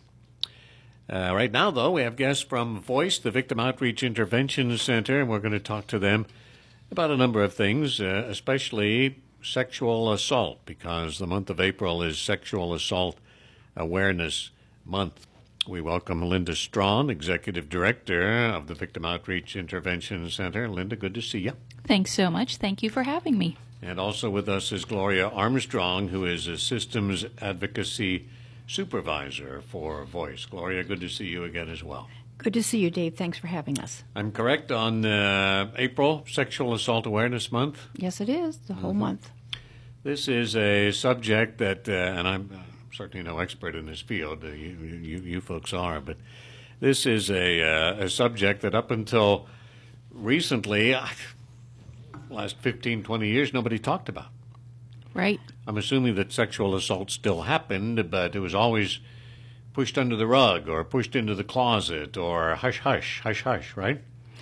Uh, right now, though, we have guests from VOICE, the Victim Outreach Intervention Center, and we're going to talk to them about a number of things, uh, especially sexual assault, because the month of April is Sexual Assault Awareness Month. We welcome Linda Strawn, Executive Director of the Victim Outreach Intervention Center. Linda, good to see you. Thanks so much. Thank you for having me. And also with us is Gloria Armstrong, who is a Systems Advocacy Supervisor for VOICE. Gloria, good to see you again as well. Good to see you, Dave. Thanks for having us. I'm correct on uh, April, Sexual Assault Awareness Month? Yes, it is, the whole mm-hmm. month. This is a subject that, uh, and I'm uh, certainly no expert in this field, uh, you, you, you folks are, but this is a, uh, a subject that up until recently, uh, last fifteen, twenty years, nobody talked about. Right. I'm assuming that sexual assault still happened, but it was always pushed under the rug or pushed into the closet or hush, hush, hush, hush, right?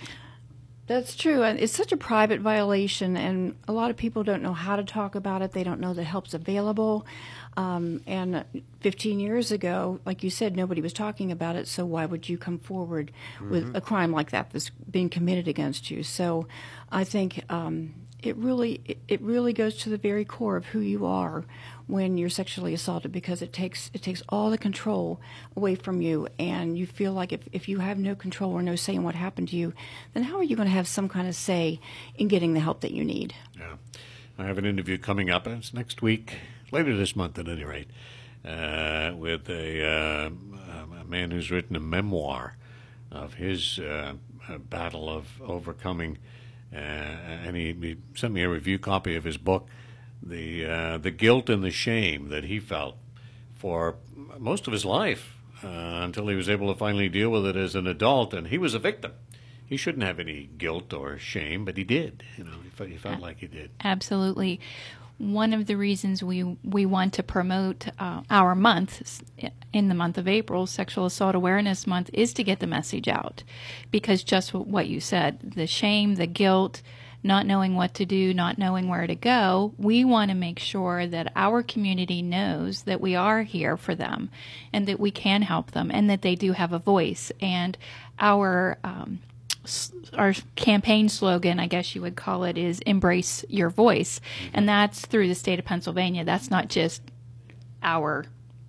That's true. And it's such a private violation, and a lot of people don't know how to talk about it. They don't know that help's available. Um, and fifteen years ago, like you said, nobody was talking about it, so why would you come forward mm-hmm. with a crime like that that's being committed against you? So I think um, it really it, it really goes to the very core of who you are when you're sexually assaulted, because it takes it takes all the control away from you, and you feel like if, if you have no control or no say in what happened to you, then how are you going to have some kind of say in getting the help that you need? Yeah. I have an interview coming up, and it's next week, later this month at any rate, uh, with a, uh, a man who's written a memoir of his uh, battle of overcoming, uh, and he, he sent me a review copy of his book, the uh, the guilt and the shame that he felt for most of his life uh, until he was able to finally deal with it as an adult, and he was a victim. He shouldn't have any guilt or shame, but he did. You know, he felt, he felt like he did. Absolutely. One of the reasons we we want to promote uh, our month in the month of April, Sexual Assault Awareness Month, is to get the message out, because just what you said, the shame, the guilt, not knowing what to do, not knowing where to go, we want to make sure that our community knows that we are here for them and that we can help them and that they do have a voice. And our um, our campaign slogan, I guess you would call it, is Embrace Your Voice. And that's through the state of Pennsylvania. That's not just our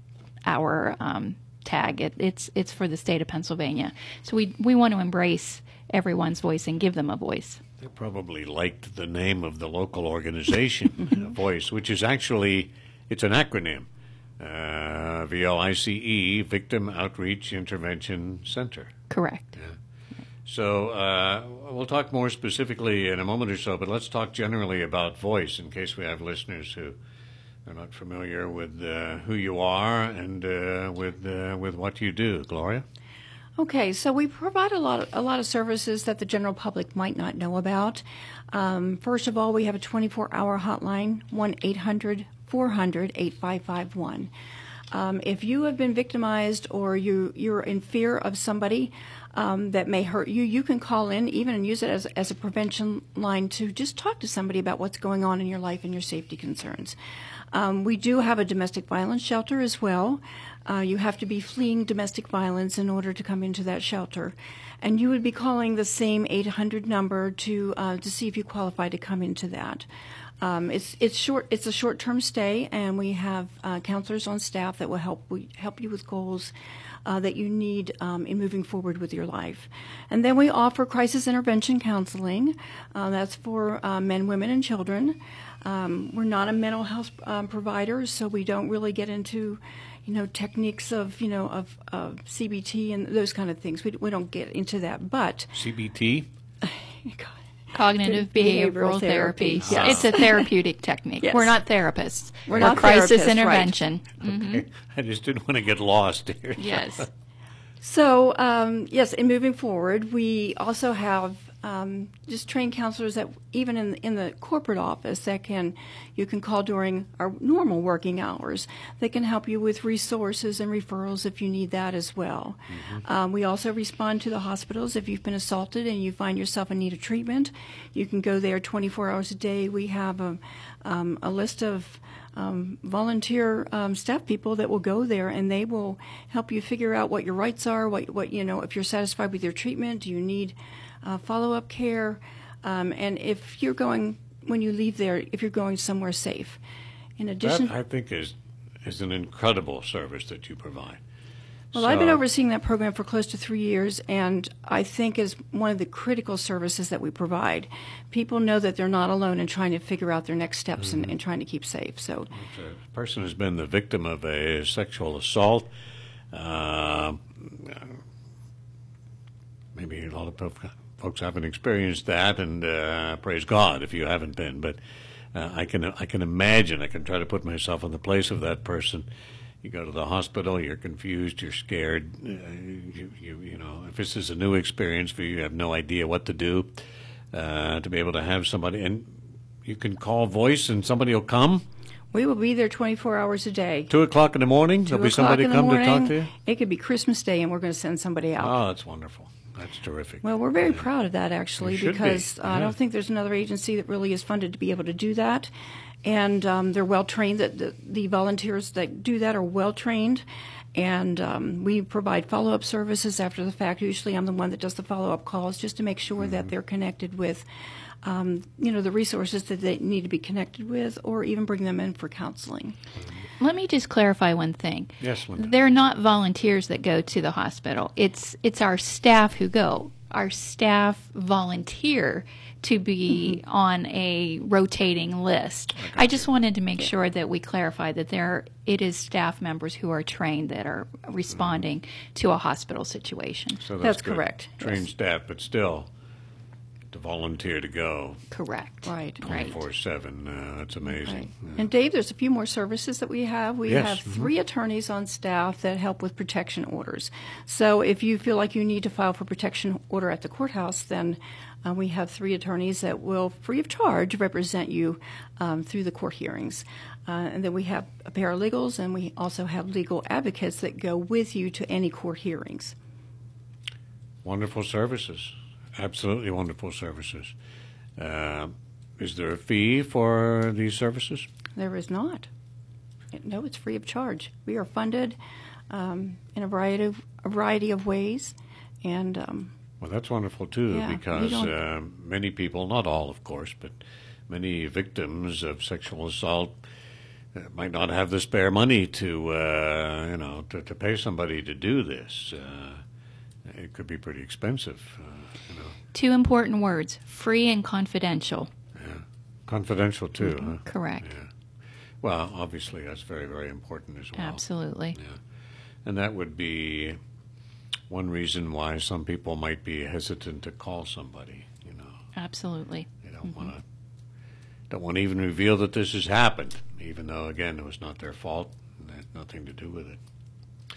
our um, tag. It, it's it's for the state of Pennsylvania. So we we want to embrace everyone's voice and give them a voice. They probably liked the name of the local organization, VOICE, which is actually, it's an acronym, uh, V O I C E, Victim Outreach Intervention Center. Correct. Yeah. So uh, we'll talk more specifically in a moment or so, but let's talk generally about VOICE in case we have listeners who are not familiar with uh, who you are and uh, with uh, with what you do. Gloria? Okay, so we provide a lot of, a lot of services that the general public might not know about. Um, first of all, we have a twenty-four hour hotline, one eight hundred four hundred eight five five one. Um, if you have been victimized or you, you're in fear of somebody um, that may hurt you, you can call in even and use it as, as a prevention line to just talk to somebody about what's going on in your life and your safety concerns. Um, we do have a domestic violence shelter as well. Uh, you have to be fleeing domestic violence in order to come into that shelter. And you would be calling the same eight hundred number to uh, to see if you qualify to come into that. Um, it's it's short. It's a short-term stay, and we have uh, counselors on staff that will help we help you with goals uh, that you need um, in moving forward with your life. And then we offer crisis intervention counseling. Uh, that's for uh, men, women, and children. Um, we're not a mental health um, provider, so we don't really get into, you know, techniques of, you know, of, of C B T and those kind of things. We, we don't get into that, but C B T? Cognitive behavioral, behavioral therapy. therapy. Yes. It's a therapeutic technique. Yes. We're not therapists. We're We're not crisis therapists, intervention. right. Mhm. Okay. I just didn't want to get lost here. Yes. So, um, yes, in moving forward, we also have um, just trained counselors that even in in the corporate office that can you can call during our normal working hours. They can help you with resources and referrals if you need that as well. Mm-hmm. Um, we also respond to the hospitals if you've been assaulted and you find yourself in need of treatment. You can go there twenty-four hours a day. We have a, um, a list of Um, volunteer um, staff people that will go there, and they will help you figure out what your rights are, what, what you know, if you're satisfied with your treatment, do you need uh, follow-up care, um, and if you're going, when you leave there, if you're going somewhere safe. In addition, That, I think, is is an incredible service that you provide. well, So- I've been overseeing that program for close to three years, and I think is one of the critical services that we provide. People know that they're not alone in trying to figure out their next steps Mm-hmm. and, and trying to keep safe. So, If a person has been the victim of a sexual assault, uh, maybe a lot of po- folks haven't experienced that, and uh, praise God if you haven't been. But uh, I can I can imagine. I can try to put myself in the place of that person. You go to the hospital, you're confused, you're scared. Uh, you, you, you know, if this is a new experience for you, you have no idea what to do. Uh, to be able to have somebody, and you can call voice, and somebody will come. we will be there twenty-four hours a day. Two o'clock in the morning, there'll Two be somebody o'clock in come the to talk morning. to you. It could be Christmas Day, and we're going to send somebody out. Oh, that's wonderful. That's terrific. Well, we're very proud of that, actually, You should be. because uh, I Yeah. don't think there's another agency that really is funded to be able to do that. And um, they're well trained. That the, the volunteers that do that are well trained, and um, we provide follow up services after the fact. Usually, I'm the one that does the follow up calls just to make sure Mm-hmm. that they're connected with, um, you know, the resources that they need to be connected with, or even bring them in for counseling. Let me just clarify one thing. Yes, Linda. They're not volunteers that go to the hospital. It's it's our staff who go. Our staff volunteer to be Mm-hmm. on a rotating list. I, I just wanted to make yeah. sure that we clarify that there it is staff members who are trained that are responding mm-hmm. to a hospital situation. So that's, that's good. correct. Trained yes. staff, but still to volunteer to go. Correct. Right. twenty-four seven. Uh, that's amazing. Right. Yeah. And Dave, there's a few more services that we have. We Yes. have Mm-hmm. three attorneys on staff that help with protection orders. So if you feel like you need to file for protection order at the courthouse, then uh, we have three attorneys that will, free of charge, represent you um, through the court hearings. Uh, and then we have paralegals, and we also have legal advocates that go with you to any court hearings. Wonderful services. Absolutely wonderful services. Uh, is there a fee for these services? There is not. No, it's free of charge. We are funded um, in a variety of a variety of ways, and um, well, that's wonderful too, yeah, because uh, many people, not all, of course, but many victims of sexual assault uh, might not have the spare money to, uh, you know, to, to pay somebody to do this. Uh, it could be pretty expensive. Uh, you know. Two important words: free and confidential. Yeah, confidential too. Mm-hmm. Huh? Correct. Yeah. Well, obviously, that's very, very important as well. Absolutely. Yeah. And that would be one reason why some people might be hesitant to call somebody, you know. Absolutely. They don't Mm-hmm. want to don't want to even reveal that this has happened, even though, again, it was not their fault and they had nothing to do with it.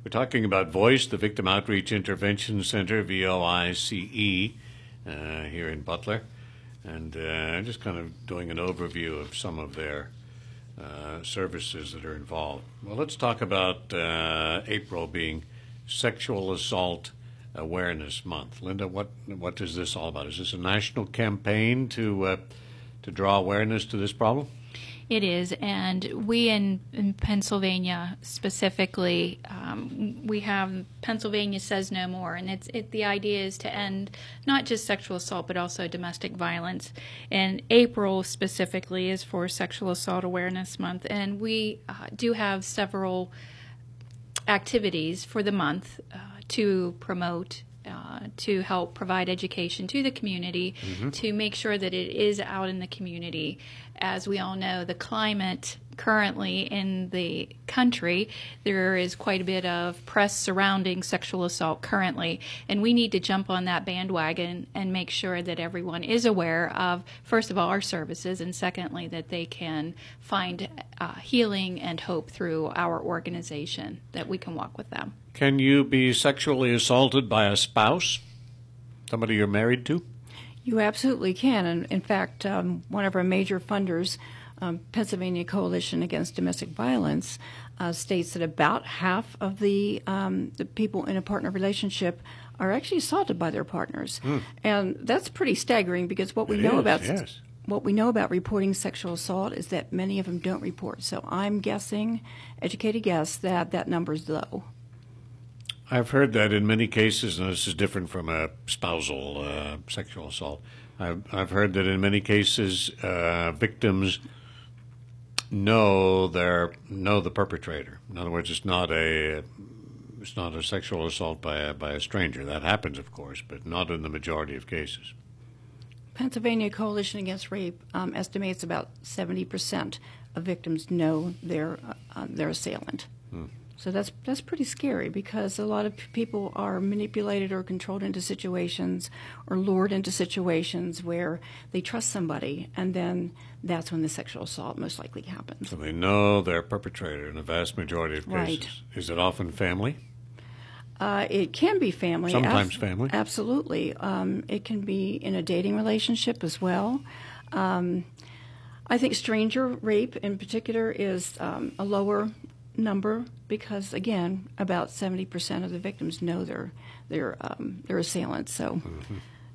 We're talking about VOICE, the Victim Outreach Intervention Center, V O I C E, uh, here in Butler, and uh, just kind of doing an overview of some of their uh, services that are involved. Well, let's talk about uh, April being Sexual Assault Awareness Month. Linda, what what is this all about? Is this a national campaign to uh, to draw awareness to this problem? It is, and we in, in Pennsylvania specifically, um, we have Pennsylvania Says No More, and it's it. The idea is to end not just sexual assault but also domestic violence. And April specifically is for Sexual Assault Awareness Month, and we uh, do have several activities for the month uh, to promote. Uh, to help provide education to the community, mm-hmm. to make sure that it is out in the community. As we all know, the climate currently in the country, there is quite a bit of press surrounding sexual assault currently, and we need to jump on that bandwagon and make sure that everyone is aware of, first of all, our services, and secondly, that they can find uh, healing and hope through our organization, that we can walk with them. Can you be sexually assaulted by a spouse, somebody you're married to? You absolutely can. And in fact, um, one of our major funders, um, Pennsylvania Coalition Against Domestic Violence, uh, states that about half of the um, the people in a partner relationship are actually assaulted by their partners, mm. and that's pretty staggering because what we it know is, about yes. what we know about reporting sexual assault is that many of them don't report. So I'm guessing, educated guess, that that number is low. I've heard that in many cases, and this is different from a spousal uh, sexual assault, I've, I've heard that in many cases uh, victims know their know the perpetrator. In other words, it's not a it's not a sexual assault by a, by a stranger. That happens, of course, but not in the majority of cases. Pennsylvania Coalition Against Rape um, estimates about seventy percent of victims know their uh, their assailant. Hmm. So that's that's pretty scary because a lot of p- people are manipulated or controlled into situations or lured into situations where they trust somebody, and then that's when the sexual assault most likely happens. So they know their perpetrator in the vast majority of cases. Right. Is it often family? Uh, it can be family. Sometimes Ab- family. Absolutely. Um, it can be in a dating relationship as well. Um, I think stranger rape in particular is um, a lower number because, again, about seventy percent of the victims know their their um, their assailants. So, mm-hmm.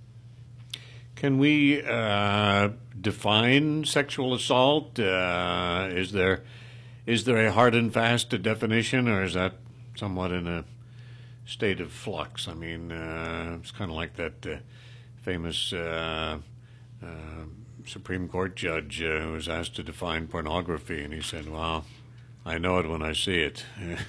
Can we uh, define sexual assault? Uh, is there is there a hard and fast definition, or is that somewhat in a state of flux? I mean, uh, it's kind of like that uh, famous uh, uh, Supreme Court judge uh, who was asked to define pornography, and he said, "Well, I know it when I see it.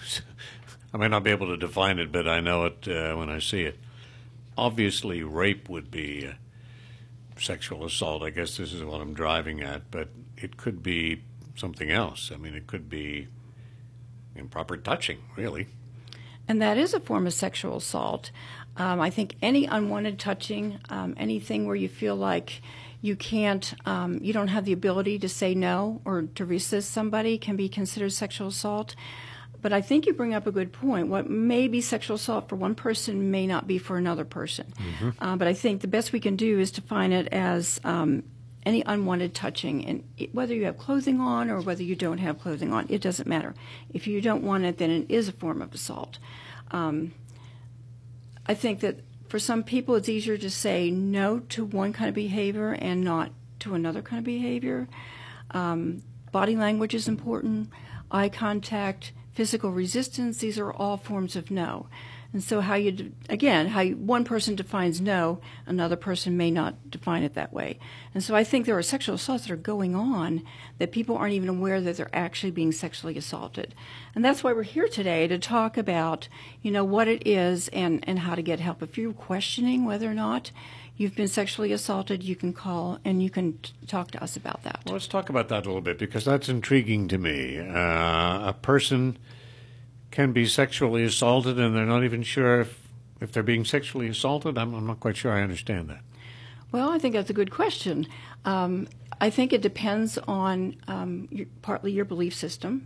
I may not be able to define it, but I know it uh, when I see it." Obviously, rape would be uh, sexual assault. I guess this is what I'm driving at, but it could be something else. I mean, it could be improper touching, really. And that is a form of sexual assault. Um, I think any unwanted touching, um, anything where you feel like you can't, um, you don't have the ability to say no or to resist somebody can be considered sexual assault. But I think you bring up a good point. What may be sexual assault for one person may not be for another person. Mm-hmm. Uh, but I think the best we can do is define it as um, any unwanted touching. And it, whether you have clothing on or whether you don't have clothing on, it doesn't matter. If you don't want it, then it is a form of assault. Um, I think that for some people, it's easier to say no to one kind of behavior and not to another kind of behavior. Um, body language is important, eye contact, physical resistance, these are all forms of no. And so how you, de- again, how you, one person defines no, another person may not define it that way. And so I think there are sexual assaults that are going on that people aren't even aware that they're actually being sexually assaulted. And that's why we're here today, to talk about, you know, what it is and, and how to get help. If you're questioning whether or not you've been sexually assaulted, you can call and you can t- talk to us about that. Well, let's talk about that a little bit because that's intriguing to me. Uh, a person can be sexually assaulted and they're not even sure if, if they're being sexually assaulted? I'm, I'm not quite sure I understand that. Well, I think that's a good question. Um, I think it depends on um, your, partly your belief system.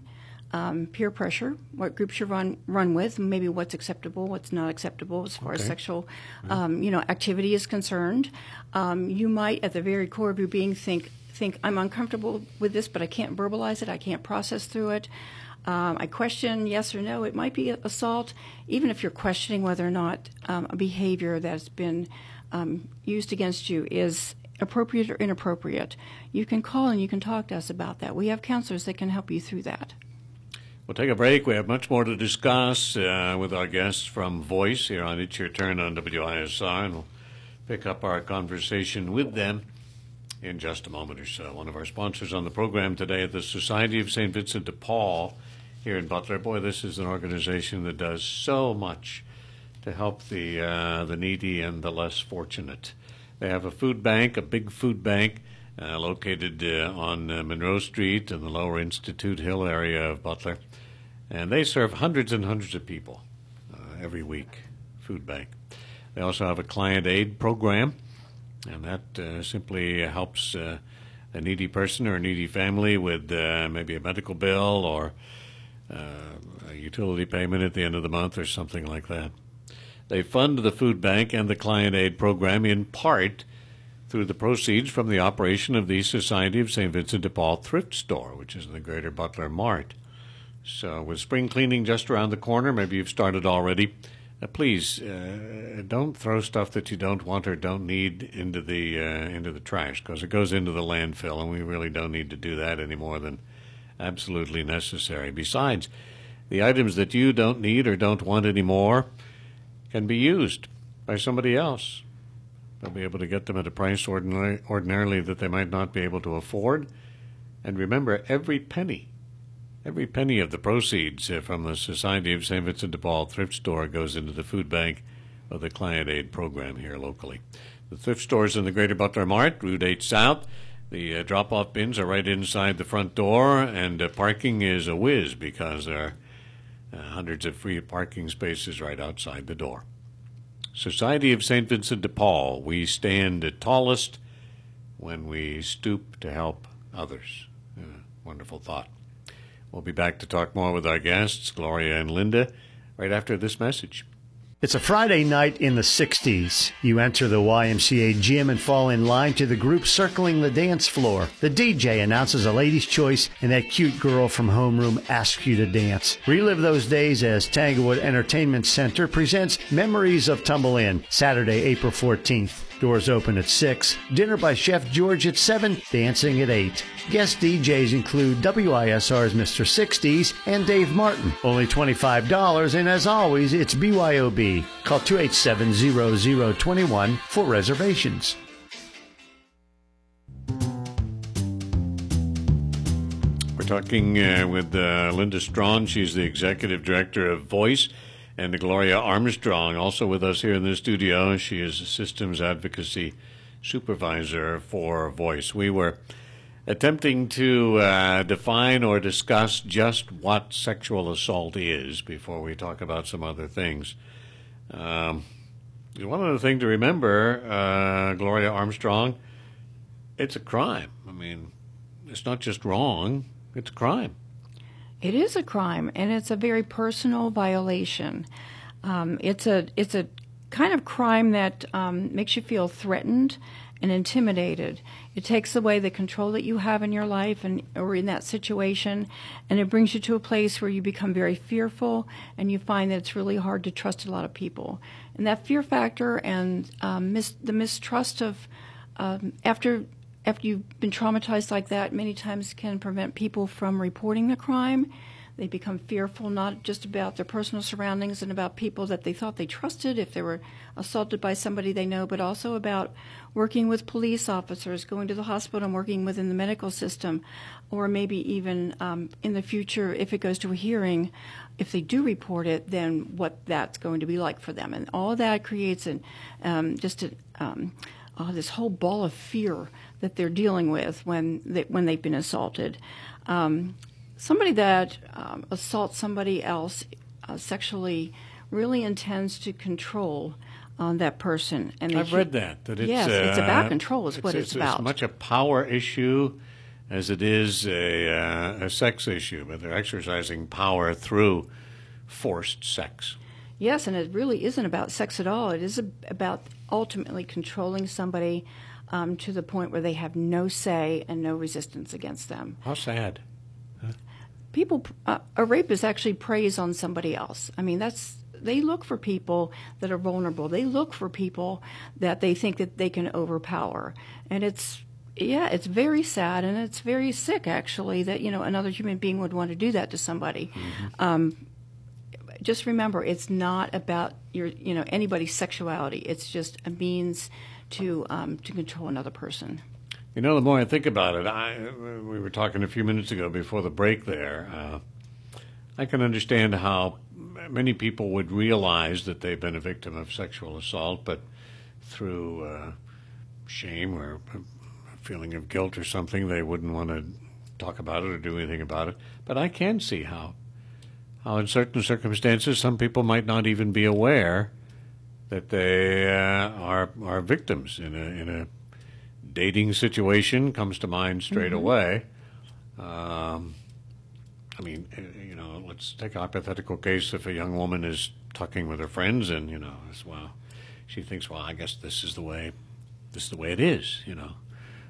um, peer pressure, what groups you run run with, maybe what's acceptable, what's not acceptable as far Okay. as sexual, um, you know, activity is concerned. Um, you might, at the very core of your being, think think I'm uncomfortable with this, but I can't verbalize it, I can't process through it. Um, I question yes or no. It might be assault, even if you're questioning whether or not um, a behavior that's been um, used against you is appropriate or inappropriate. You can call and you can talk to us about that. We have counselors that can help you through that. We'll take a break. We have much more to discuss uh, with our guests from Voice here on It's Your Turn on W I S R, and we'll pick up our conversation with them in just a moment or so. One of our sponsors on the program today at the Society of Saint Vincent de Paul here in Butler. Boy, this is an organization that does so much to help the uh, the needy and the less fortunate. They have a food bank, a big food bank, uh, located uh, on uh, Monroe Street in the Lower Institute Hill area of Butler. And they serve hundreds and hundreds of people uh, every week, food bank. They also have a client aid program, and that uh, simply helps uh, a needy person or a needy family with uh, maybe a medical bill or uh, a utility payment at the end of the month or something like that. They fund the food bank and the client aid program in part through the proceeds from the operation of the Society of Saint Vincent de Paul thrift store, which is in the Greater Butler Mart. So with spring cleaning just around the corner, maybe you've started already, uh, please uh, don't throw stuff that you don't want or don't need into the uh, into the trash, because it goes into the landfill, and we really don't need to do that any more than absolutely necessary. Besides, the items that you don't need or don't want anymore can be used by somebody else. They'll be able to get them at a price ordinarily, ordinarily that they might not be able to afford. And remember, every penny Every penny of the proceeds uh, from the Society of Saint Vincent de Paul thrift store goes into the food bank of the client aid program here locally. The thrift store is in the Greater Butler Mart, Route eight South. The uh, drop-off bins are right inside the front door, and uh, parking is a whiz because there are uh, hundreds of free parking spaces right outside the door. Society of Saint Vincent de Paul, we stand tallest when we stoop to help others. Uh, wonderful thought. We'll be back to talk more with our guests, Gloria and Linda, right after this message. It's a Friday night in the sixties. You enter the Y M C A gym and fall in line to the group circling the dance floor. The D J announces a lady's choice, and that cute girl from homeroom asks you to dance. Relive those days as Tanglewood Entertainment Center presents Memories of Tumble In, Saturday, April fourteenth. Doors open at six, dinner by Chef George at seven, dancing at eight. Guest D Js include W I S R's Mister sixties and Dave Martin. Only twenty-five dollars, and as always, it's B Y O B. Call two eight seven, zero zero two one for reservations. We're talking uh, with uh, Linda Strawn. She's the executive director of Voice. And Gloria Armstrong, also with us here in the studio. She is a systems advocacy supervisor for Voice. We were attempting to uh, define or discuss just what sexual assault is before we talk about some other things. Um, one other thing to remember, uh, Gloria Armstrong, it's a crime. I mean, it's not just wrong, it's a crime. It is a crime, and it's a very personal violation. Um, it's a it's a kind of crime that um, makes you feel threatened and intimidated. It takes away the control that you have in your life and or in that situation, and it brings you to a place where you become very fearful, and you find that it's really hard to trust a lot of people. And that fear factor and um, mis- the mistrust of um, after. After you've been traumatized like that, many times can prevent people from reporting the crime. They become fearful not just about their personal surroundings and about people that they thought they trusted if they were assaulted by somebody they know, but also about working with police officers, going to the hospital and working within the medical system, or maybe even um, in the future, if it goes to a hearing, if they do report it, then what that's going to be like for them. And all of that creates an, um, just a... Um, Uh, this whole ball of fear that they're dealing with when they, when they've been assaulted. Um, somebody that um, assaults somebody else uh, sexually really intends to control uh, that person. And I've read that. that it's, yes, uh, it's about control is it's, what it's, it's about. It's much a power issue as it is a, uh, a sex issue, but they're exercising power through forced sex. Yes, and it really isn't about sex at all. It is a, about ultimately controlling somebody um, to the point where they have no say and no resistance against them. How sad. Huh? People, uh, a rapist actually preys on somebody else. I mean, that's they look for people that are vulnerable. They look for people that they think that they can overpower, and it's yeah, it's very sad and it's very sick actually that you know another human being would want to do that to somebody. Mm-hmm. Um, just remember, it's not about your you know anybody's sexuality. It's just a means to um, to control another person. You know, the more I think about it, I, we were talking a few minutes ago before the break there. Uh, I can understand how many people would realize that they've been a victim of sexual assault, but through uh, shame or a feeling of guilt or something, they wouldn't want to talk about it or do anything about it. But I can see how, how in certain circumstances, some people might not even be aware that they uh, are are victims in a in a dating situation. Comes to mind straight mm-hmm. away. Um, I mean, you know, let's take a hypothetical case. If a young woman is talking with her friends and, you know, as well, she thinks, well, I guess this is the way, this is the way it is, you know.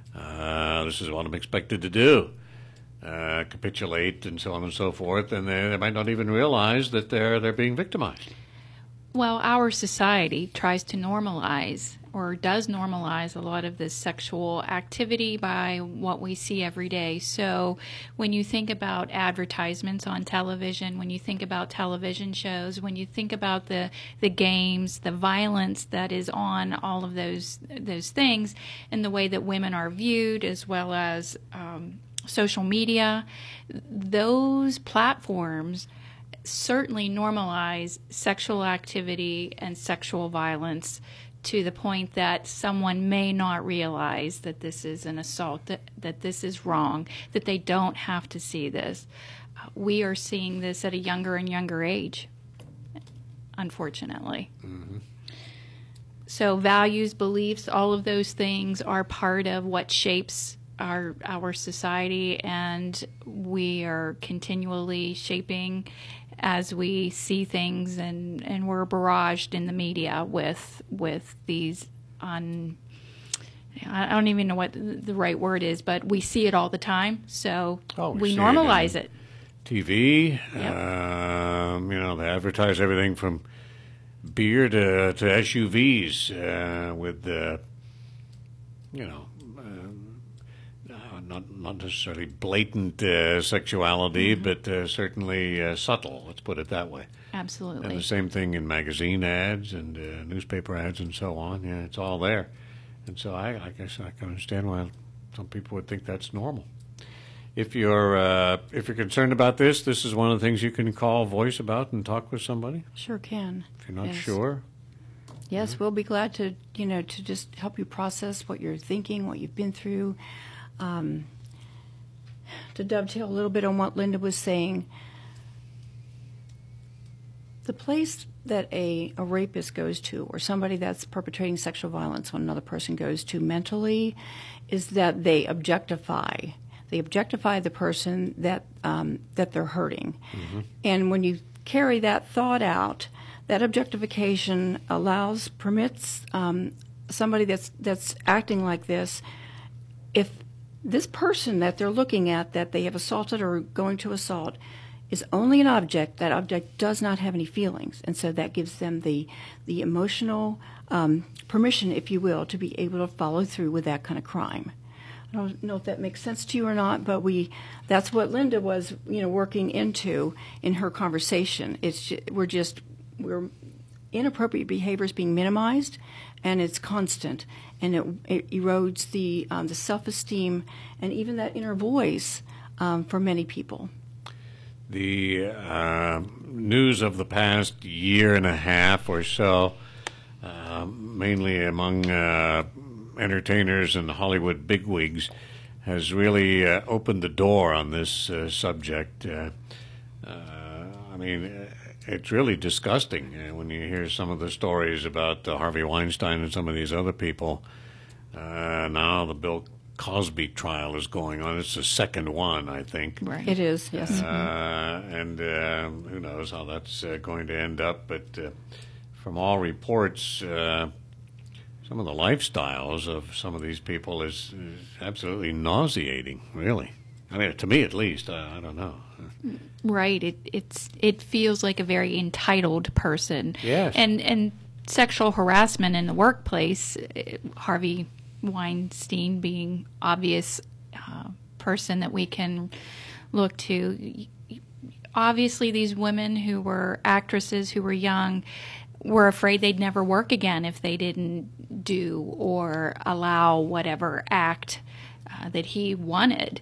Uh, this is what I'm expected to do. Uh, capitulate and so on and so forth, and they, they might not even realize that they're they're being victimized. Well, our society tries to normalize or does normalize a lot of this sexual activity by what we see every day. So when you think about advertisements on television, when you think about television shows, when you think about the, the games, the violence that is on all of those those things, and the way that women are viewed, as well as um, social media, those platforms certainly normalize sexual activity and sexual violence to the point that someone may not realize that this is an assault, that, that this is wrong, that they don't have to see this. Uh, we are seeing this at a younger and younger age, unfortunately. Mm-hmm. So values, beliefs, all of those things are part of what shapes our our society, and we are continually shaping as we see things, and, and we're barraged in the media with with these un I don't even know what the right word is, but we see it all the time, so oh, we, we normalize it. T V, yep. um, you know, they advertise everything from beer to to S U Vs uh, with uh, you know. Not not necessarily blatant uh, sexuality, mm-hmm. but uh, certainly uh, subtle, let's put it that way. Absolutely. And the same thing in magazine ads and uh, newspaper ads and so on. Yeah, it's all there. And so I, I guess I can understand why some people would think that's normal. If you're uh, if you're concerned about this, this is one of the things you can call Voice about and talk with somebody. Sure can. If you're not yes. sure. Yes, mm-hmm. we'll be glad to, you know, to just help you process what you're thinking, what you've been through. Um, to dovetail a little bit on what Linda was saying, the place that a, a rapist goes to, or somebody that's perpetrating sexual violence on another person goes to mentally, is that they objectify. They objectify the person that um, that they're hurting. Mm-hmm. And when you carry that thought out, that objectification allows, permits um, somebody that's that's acting like this, if this person that they're looking at, that they have assaulted or going to assault, is only an object, that object does not have any feelings. And so that gives them the the emotional um, permission, if you will, to be able to follow through with that kind of crime. I don't know if that makes sense to you or not, but we that's what Linda was, you know, working into in her conversation. It's just, we're just we're inappropriate behaviors being minimized, and it's constant, and it, it erodes the um, the self-esteem and even that inner voice um, for many people. The uh, news of the past year and a half or so, uh, mainly among uh, entertainers and Hollywood bigwigs, has really uh, opened the door on this uh, subject. Uh, uh, I mean, it's really disgusting uh, when you hear some of the stories about uh, Harvey Weinstein and some of these other people. Uh, now the Bill Cosby trial is going on. It's the second one, I think. Right. It is, yes. Uh, and uh, who knows how that's uh, going to end up. But uh, from all reports, uh, some of the lifestyles of some of these people is, is absolutely nauseating, really. I mean, to me at least. I, I don't know. Right. It it's it feels like a very entitled person. Yes. And and sexual harassment in the workplace, Harvey Weinstein being obvious uh, person that we can look to. Obviously, these women who were actresses who were young were afraid they'd never work again if they didn't do or allow whatever act Uh, that he wanted.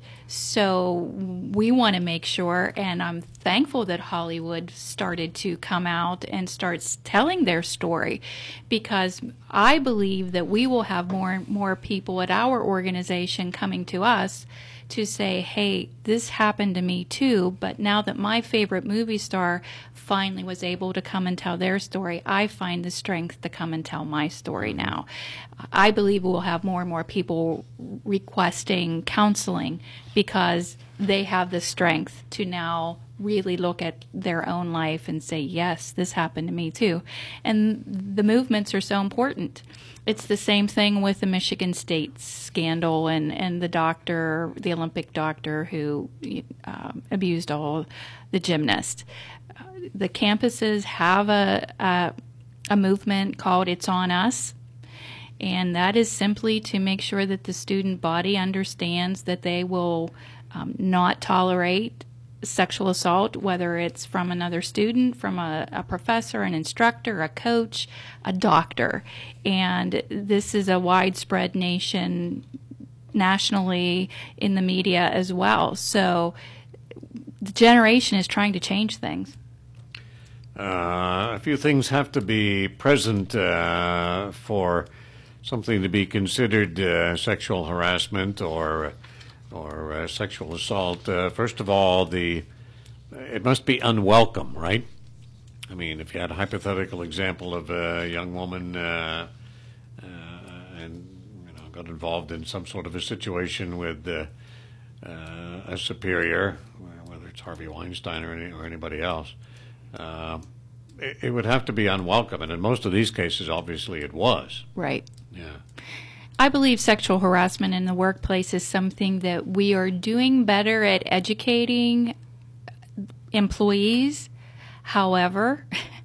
So we want to make sure, and I'm thankful that Hollywood started to come out and starts telling their story, because I believe that we will have more and more people at our organization coming to us to say, hey, this happened to me too, but now that my favorite movie star finally was able to come and tell their story, I find the strength to come and tell my story now. I believe we'll have more and more people requesting counseling because they have the strength to now really look at their own life and say, yes, this happened to me too. And the movements are so important. It's the same thing with the Michigan State scandal and, and the doctor, the Olympic doctor who uh, abused all the gymnasts. Uh, the campuses have a, a a movement called It's On Us, and that is simply to make sure that the student body understands that they will um, not tolerate sexual assault, whether it's from another student, from a, a professor, an instructor, a coach, a doctor. And this is a widespread nation, nationally, in the media as well. So the generation is trying to change things. Uh, a few things have to be present uh, for something to be considered uh, sexual harassment or or uh, sexual assault. Uh, first of all, the it must be unwelcome, right? I mean, if you had a hypothetical example of a young woman uh, uh, and you know got involved in some sort of a situation with uh, uh, a superior, whether it's Harvey Weinstein or, any, or anybody else, uh, it, it would have to be unwelcome. And in most of these cases, obviously, it was. Right. Yeah. I believe sexual harassment in the workplace is something that we are doing better at educating employees. However,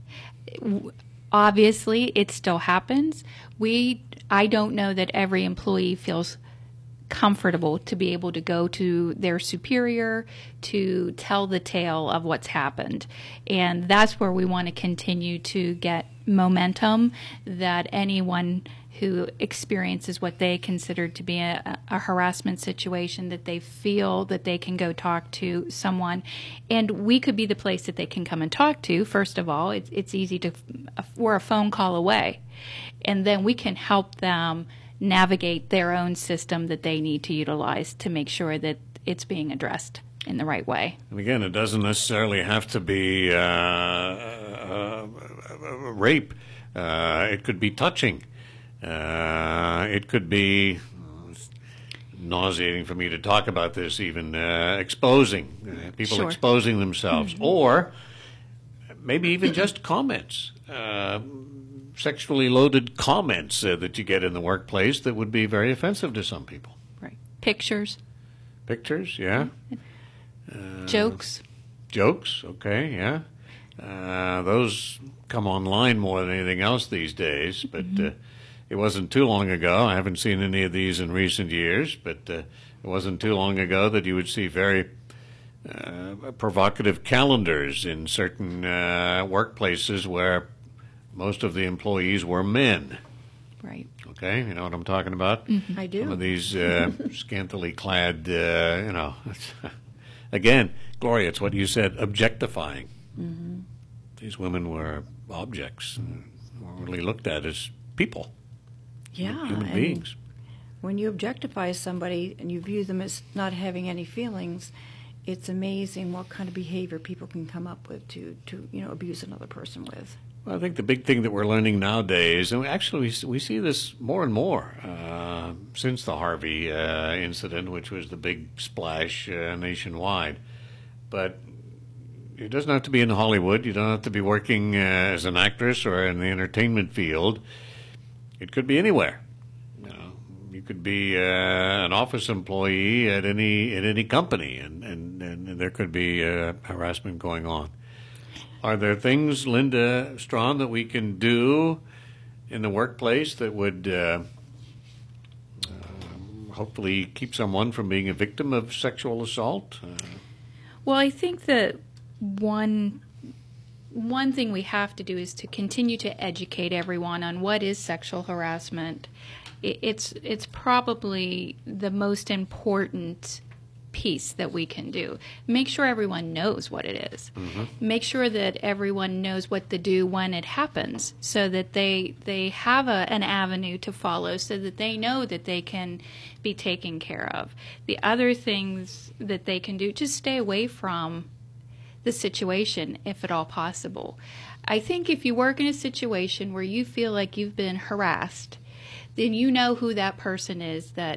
obviously, it still happens. We, I don't know that every employee feels comfortable to be able to go to their superior to tell the tale of what's happened. And that's where we want to continue to get momentum, that anyone who experiences what they consider to be a, a harassment situation, that they feel that they can go talk to someone. And we could be the place that they can come and talk to. First of all, it's, it's easy to, we're a phone call away. And then we can help them navigate their own system that they need to utilize to make sure that it's being addressed in the right way. And again, it doesn't necessarily have to be uh, uh, uh, rape. Uh, it could be touching. Uh, it could be uh, nauseating for me to talk about this, even uh, exposing, uh, people Sure. exposing themselves, Mm-hmm. or maybe even just comments, uh, sexually loaded comments uh, that you get in the workplace that would be very offensive to some people. Right. Pictures, Pictures, yeah. Uh, jokes. Jokes, okay, yeah. Uh, those come online more than anything else these days, but Mm-hmm. uh, it wasn't too long ago. I haven't seen any of these in recent years, but uh, it wasn't too long ago that you would see very uh, provocative calendars in certain uh, workplaces where most of the employees were men. Right. Okay, you know what I'm talking about? Mm-hmm. I do. Some of these uh, scantily clad, uh, you know, again, Gloria, it's what you said, objectifying. Mm-hmm. These women were objects, and were really looked at as people, Yeah, human and beings. when you objectify somebody and you view them as not having any feelings, it's amazing what kind of behavior people can come up with to, to you know, abuse another person with. Well, I think the big thing that we're learning nowadays, and actually we, we see this more and more uh, since the Harvey uh, incident, which was the big splash uh, nationwide. But it doesn't have to be in Hollywood. You don't have to be working uh, as an actress or in the entertainment field. It could be anywhere. You know, you could be uh, an office employee at any at any company, and, and, and there could be uh, harassment going on. Are there things, Linda Strawn, that we can do in the workplace that would uh, uh, hopefully keep someone from being a victim of sexual assault? Uh, well, I think that one one thing we have to do is to continue to educate everyone on what is sexual harassment. It, it's it's probably the most important piece that we can do. Make sure everyone knows what it is. Mm-hmm. Make sure that everyone knows what to do when it happens, so that they they have a, an avenue to follow, so that they know that they can be taken care of. The other things that they can do, just stay away from the situation if at all possible. I think if you work in a situation where you feel like you've been harassed, then you know who that person is that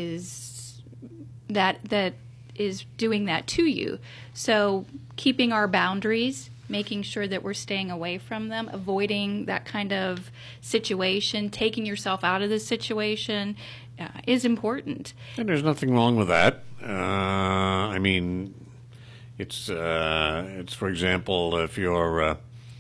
is that that is doing that to you. So keeping our boundaries, making sure that we're staying away from them, avoiding that kind of situation, taking yourself out of the situation uh, is important. And there's nothing wrong with that. Uh, I mean, it's uh, it's for example, if you're uh,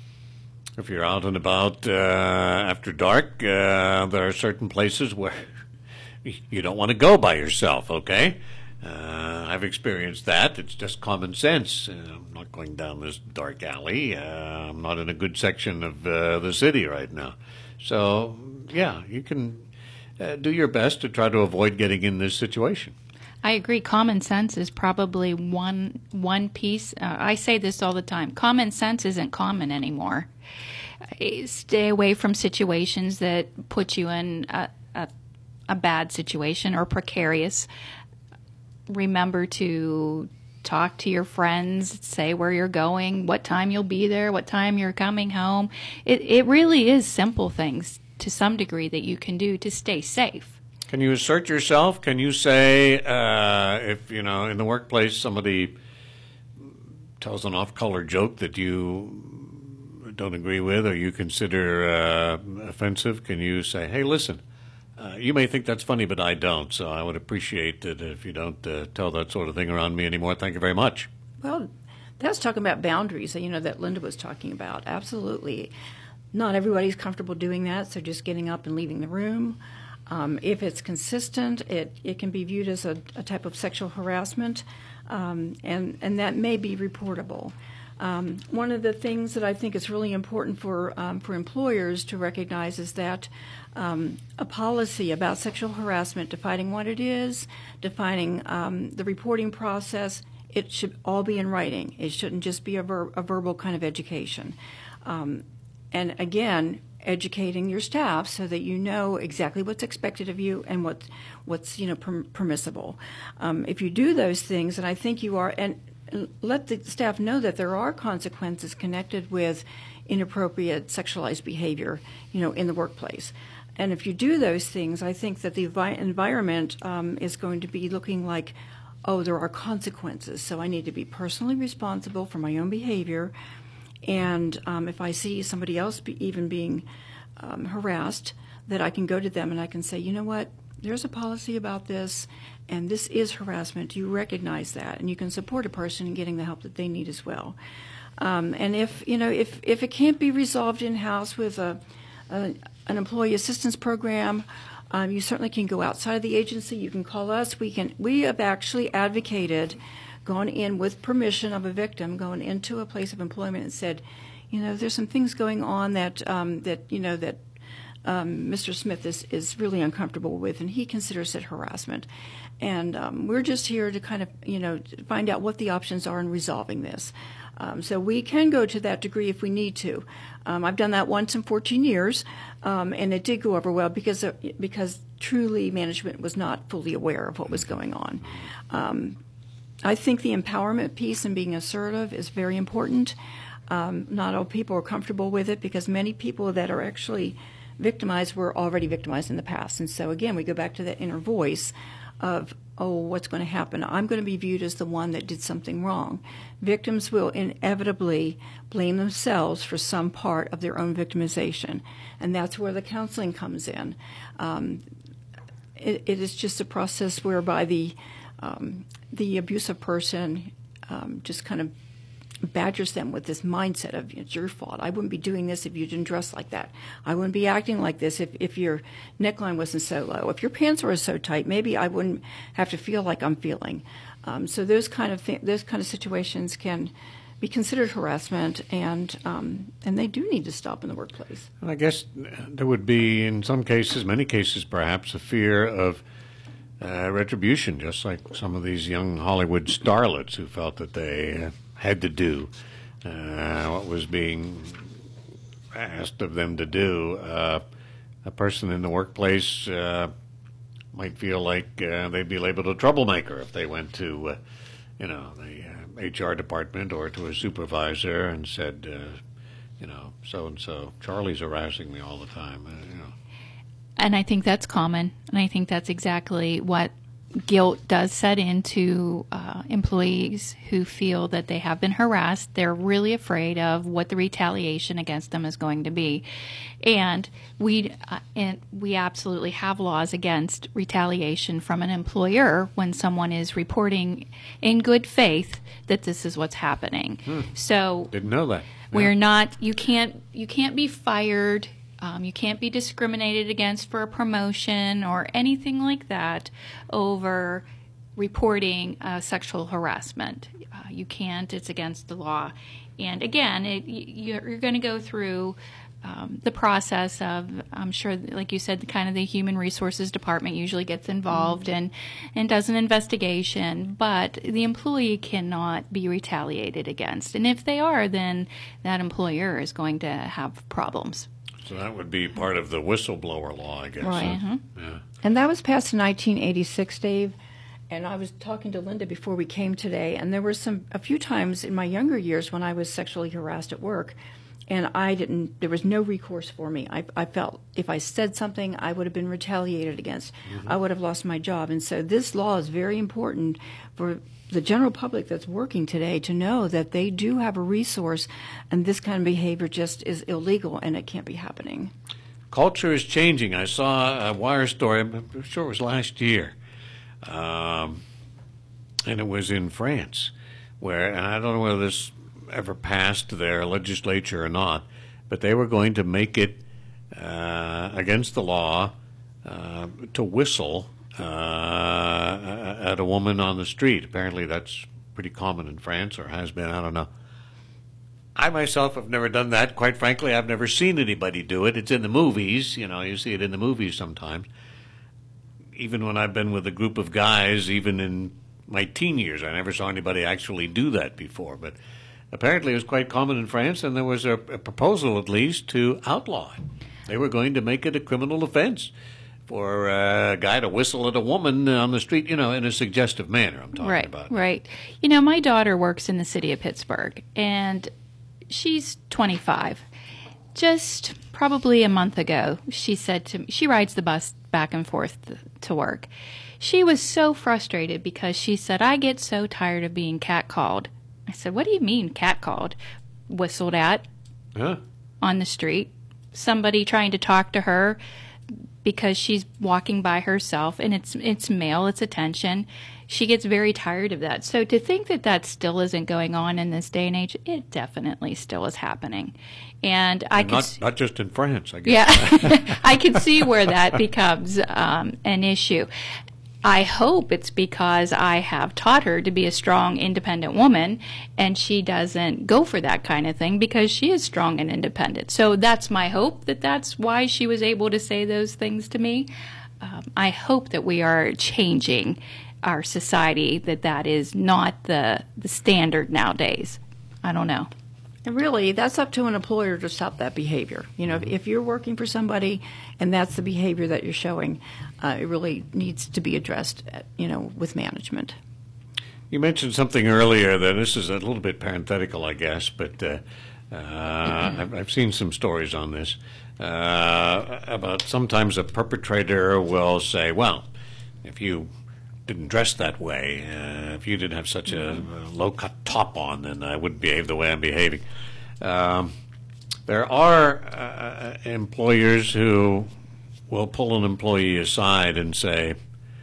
if you're out and about uh, after dark, uh, there are certain places where you don't want to go by yourself. Okay. Uh, I've experienced that. It's just common sense. Uh, I'm not going down this dark alley. Uh, I'm not in a good section of uh, the city right now. So, yeah, you can uh, do your best to try to avoid getting in this situation. I agree. Common sense is probably one one piece. Uh, I say this all the time. Common sense isn't common anymore. Uh, stay away from situations that put you in a, a, a bad situation or precarious. Remember to talk to your friends, say where you're going, what time you'll be there, what time you're coming home. It it really is simple things to some degree that you can do to stay safe. Can you assert yourself? Can you say, uh, if, you know, in the workplace somebody tells an off-color joke that you don't agree with or you consider uh, offensive, can you say, hey, listen, Uh, you may think that's funny, but I don't, so I would appreciate it if you don't uh, tell that sort of thing around me anymore. Thank you very much. Well, that's talking about boundaries, you know, that Linda was talking about. Absolutely. Not everybody's comfortable doing that, so just getting up and leaving the room. Um, if it's consistent, it, it can be viewed as a, a type of sexual harassment, um, and, and that may be reportable. Um, one of the things that I think is really important for um, for employers to recognize is that um, a policy about sexual harassment, defining what it is, defining um, the reporting process, it should all be in writing. It shouldn't just be a, ver- a verbal kind of education. Um, and again, educating your staff so that you know exactly what's expected of you and what what's you know per- permissible. Um, if you do those things, and I think you are, and let the staff know that there are consequences connected with inappropriate sexualized behavior, you know, in the workplace. And if you do those things, I think that the envi- environment um, is going to be looking like, oh, there are consequences, so I need to be personally responsible for my own behavior. And um, if I see somebody else be even being um, harassed, that I can go to them and I can say, you know what, there's a policy about this, and this is harassment. You recognize that, and you can support a person in getting the help that they need as well. Um, and if you know, if if it can't be resolved in house with a, a an employee assistance program, um, you certainly can go outside of the agency. You can call us. We can. We have actually advocated, gone in with permission of a victim, going into a place of employment and said, you know, there's some things going on that um, that you know that. Um, Mister Smith is, is really uncomfortable with, and he considers it harassment. And um, we're just here to kind of, you know, find out what the options are in resolving this. Um, so we can go to that degree if we need to. Um, I've done that once in fourteen years, um, and it did go over well because uh, because truly management was not fully aware of what was going on. Um, I think the empowerment piece and being assertive is very important. Um, not all people are comfortable with it because many people that are actually victimized were already victimized in the past. And so, again, we go back to that inner voice of, oh, what's going to happen? I'm going to be viewed as the one that did something wrong. Victims will inevitably blame themselves for some part of their own victimization, and that's where the counseling comes in. Um, it, it is just a process whereby the um, the abusive person um, just kind of badgers them with this mindset of, it's your fault. I wouldn't be doing this if you didn't dress like that. I wouldn't be acting like this if, if your neckline wasn't so low. If your pants were so tight, maybe I wouldn't have to feel like I'm feeling. Um, so those kind of th- those kind of situations can be considered harassment, and um, and they do need to stop in the workplace. And I guess there would be, in some cases, many cases perhaps, a fear of uh, retribution, just like some of these young Hollywood starlets who felt that they uh, had to do uh, what was being asked of them to do. Uh, a person in the workplace uh, might feel like uh, they'd be labeled a troublemaker if they went to, uh, you know, the uh, H R department or to a supervisor and said, uh, you know, so-and-so, Charlie's harassing me all the time, uh, you know. And I think that's common, and I think that's exactly what guilt does set into uh, employees who feel that they have been harassed. They're really afraid of what the retaliation against them is going to be, and we uh, and we absolutely have laws against retaliation from an employer when someone is reporting in good faith that this is what's happening. Hmm. So didn't know that. We're Yeah. not. You can't. You can't be fired. Um, you can't be discriminated against for a promotion or anything like that over reporting uh, sexual harassment. Uh, you can't. It's against the law. And again, it, you're, you're going to go through um, the process of, I'm sure, like you said, the kind of the human resources department usually gets involved and, and does an investigation. But the employee cannot be retaliated against. And if they are, then that employer is going to have problems. So that would be part of the whistleblower law, I guess. Right. huh? Uh-huh. Yeah. And that was passed in nineteen eighty-six, Dave. And I was talking to Linda before we came today, and there were some a few times in my younger years when I was sexually harassed at work, and I didn't. There was no recourse for me. I, I felt if I said something, I would have been retaliated against. Mhm. I would have lost my job. And so this law is very important for the general public that's working today to know that they do have a resource, and this kind of behavior just is illegal and it can't be happening. Culture is changing. I saw a wire story, I'm sure it was last year, um, and it was in France, where, and I don't know whether this ever passed their legislature or not, but they were going to make it uh, against the law uh, to whistle uh, at a woman on the street. Apparently that's pretty common in France, or has been, I don't know. I myself have never done that. Quite frankly, I've never seen anybody do it. It's in the movies. You know, you see it in the movies sometimes. Even when I've been with a group of guys, even in my teen years, I never saw anybody actually do that before. But apparently it was quite common in France, and there was a, a proposal, at least, to outlaw it. They were going to make it a criminal offense for a guy to whistle at a woman on the street, you know, in a suggestive manner, I'm talking right, about. Right. You know, my daughter works in the city of Pittsburgh, and she's twenty-five. Just probably a month ago, she said to me, she rides the bus back and forth to, to work. She was so frustrated because she said, I get so tired of being catcalled. I said, what do you mean catcalled? Whistled at Huh? on the street. Somebody trying to talk to her because she's walking by herself, and it's it's male, it's attention. She gets very tired of that. So to think that that still isn't going on in this day and age, it definitely still is happening. And I And can not, not just in France, I guess. yeah, I can see where that becomes um, an issue. I hope it's because I have taught her to be a strong, independent woman, and she doesn't go for that kind of thing because she is strong and independent. So that's my hope, that that's why she was able to say those things to me. Um, I hope that we are changing our society, that that is not the, the standard nowadays. I don't know. And really, that's up to an employer to stop that behavior. You know, if, if you're working for somebody and that's the behavior that you're showing, uh, it really needs to be addressed, at, you know, with management. You mentioned something earlier that this is a little bit parenthetical, I guess, but uh, Uh, I've, I've seen some stories on this uh, about sometimes a perpetrator will say, well, if you didn't dress that way, uh, if you didn't have such a, a low-cut top on, then I wouldn't behave the way I'm behaving. Um, there are uh, employers who will pull an employee aside and say,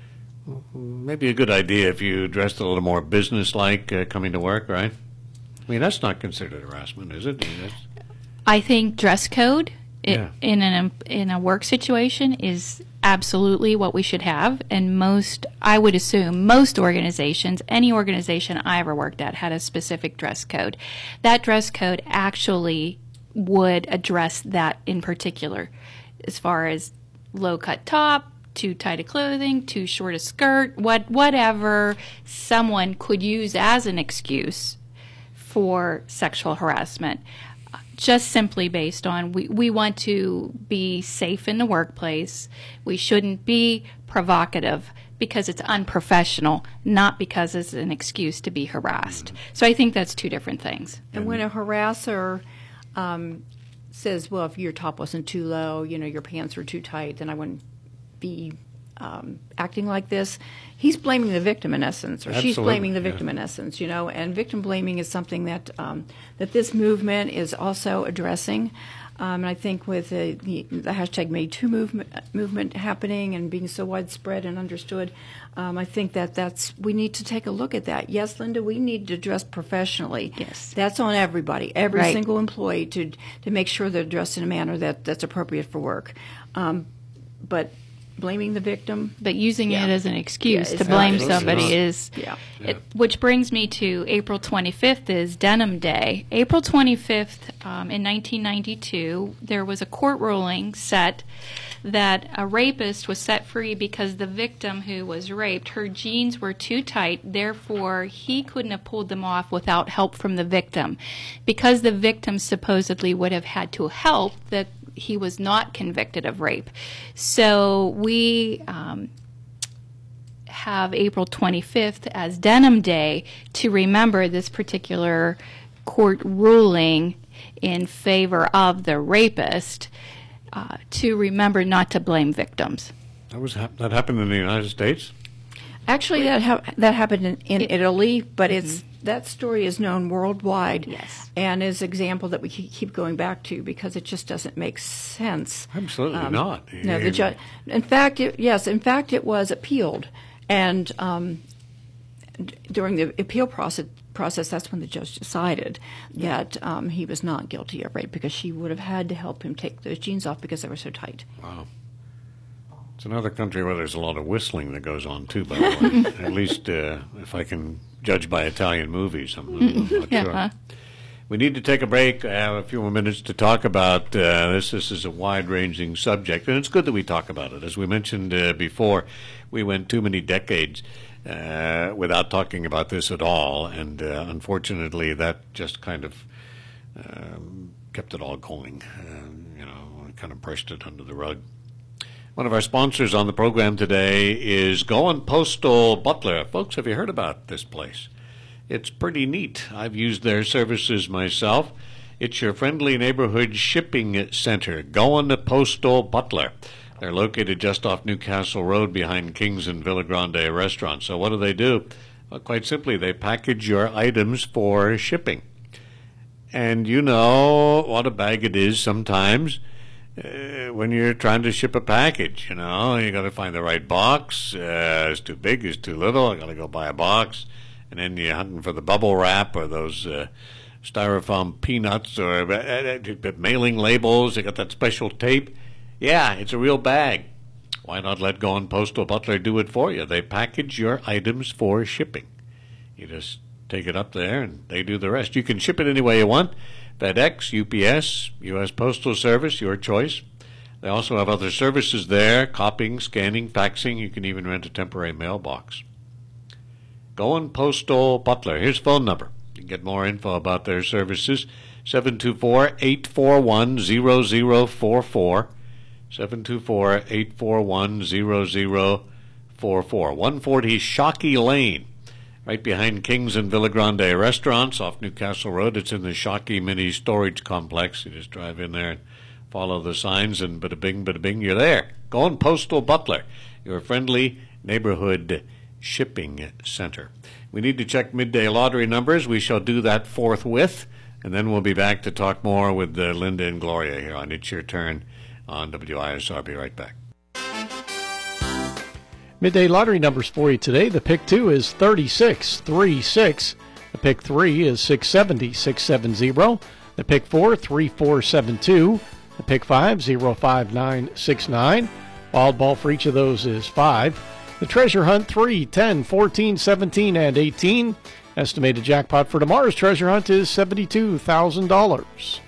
maybe a good idea if you dressed a little more business-like uh, coming to work, right? I mean, that's not considered harassment, is it? I mean, that's... I think dress code it, Yeah. in an in a work situation is absolutely what we should have, and most, I would assume, most organizations, any organization I ever worked at, had a specific dress code. That dress code actually would address that in particular, as far as low-cut top, too tight a clothing, too short a skirt, what whatever someone could use as an excuse for sexual harassment, just simply based on we, we want to be safe in the workplace. We shouldn't be provocative because it's unprofessional, not because it's an excuse to be harassed. So I think that's two different things. And when a harasser um, says, well, if your top wasn't too low, you know, your pants were too tight, then I wouldn't be um, acting like this, he's blaming the victim in essence, or she's Absolutely, blaming the victim yeah. in essence, you know, and victim blaming is something that um, that this movement is also addressing. Um, and I think with the, the, the hashtag Me Too movement, movement happening and being so widespread and understood, um, I think that that's, we need to take a look at that. Yes, Linda, we need to dress professionally. Yes. That's on everybody, every Right. single employee to to make sure they're dressed in a manner that, that's appropriate for work. Um, but blaming the victim, But using Yeah. it as an excuse Yeah, to it's blame not- somebody not. is, Yeah. it, which brings me to April twenty-fifth is Denim Day. April twenty-fifth um, in nineteen ninety-two, there was a court ruling set that a rapist was set free because the victim who was raped, her jeans were too tight, therefore he couldn't have pulled them off without help from the victim. Because the victim supposedly would have had to help, that he was not convicted of rape. So we um, have April twenty-fifth as Denim Day to remember this particular court ruling in favor of the rapist, uh, to remember not to blame victims. That was hap- that happened in the United States? actually that ha- that happened in, in Italy, but it's that story is known worldwide. Yes. And is an example that we ke- keep going back to because it just doesn't make sense. Absolutely not. No, the ju- in fact, it, yes, in fact, it was appealed, and um, d- during the appeal process, process, that's when the judge decided that um, he was not guilty of rape because she would have had to help him take those jeans off because they were so tight. Wow. It's another country where there's a lot of whistling that goes on, too, by the way. At least uh, if I can judge by Italian movies, I'm, I'm not Yeah. sure. We need to take a break. I have a few more minutes to talk about uh, this. This is a wide-ranging subject, and it's good that we talk about it. As we mentioned uh, before, we went too many decades uh, without talking about this at all, and uh, unfortunately that just kind of um, kept it all going. Uh, you know, kind of brushed it under the rug. One of our sponsors on the program today is Goen Postal Butler. Folks, have you heard about this place? It's pretty neat. I've used their services myself. It's your friendly neighborhood shipping center, Goen Postal Butler. They're located just off Newcastle Road behind King's and Villa Grande restaurant. So what do they do? Well, quite simply, they package your items for shipping. And you know what a bag it is sometimes. Uh, when you're trying to ship a package, you know, you got to find the right box. Uh, it's too big, it's too little. I got to go buy a box, and then you're hunting for the bubble wrap or those uh, styrofoam peanuts or uh, uh, mailing labels. You got that special tape. Yeah, it's a real bag. Why not let Goen Postal Butler do it for you? They package your items for shipping. You just take it up there, and they do the rest. You can ship it any way you want. FedEx, U P S, U S Postal Service, your choice. They also have other services there, copying, scanning, faxing. You can even rent a temporary mailbox. Goen Postal Butler. Here's phone number. You can get more info about their services. seven two four, eight four one, zero zero four four. seven two four, eight four one, zero zero four four. one forty Shockey Lane. right behind Kings and Villa Grande restaurants off Newcastle Road. It's in the Shockey Mini Storage Complex. You just drive in there and follow the signs, and bada bing, bada bing, you're there. Going Postal Butler, your friendly neighborhood shipping center. We need to check midday lottery numbers. We shall do that forthwith, and then we'll be back to talk more with uh, Linda and Gloria here on It's Your Turn on W I S R. Be right back. Midday lottery numbers for you today. The pick two is thirty-six thirty-six. The pick three is six seventy six seventy. The pick four, three four seven two. The pick five, zero five nine six nine. Wild ball for each of those is five. The treasure hunt, three, ten, fourteen, seventeen, and eighteen. Estimated jackpot for tomorrow's treasure hunt is seventy-two thousand dollars.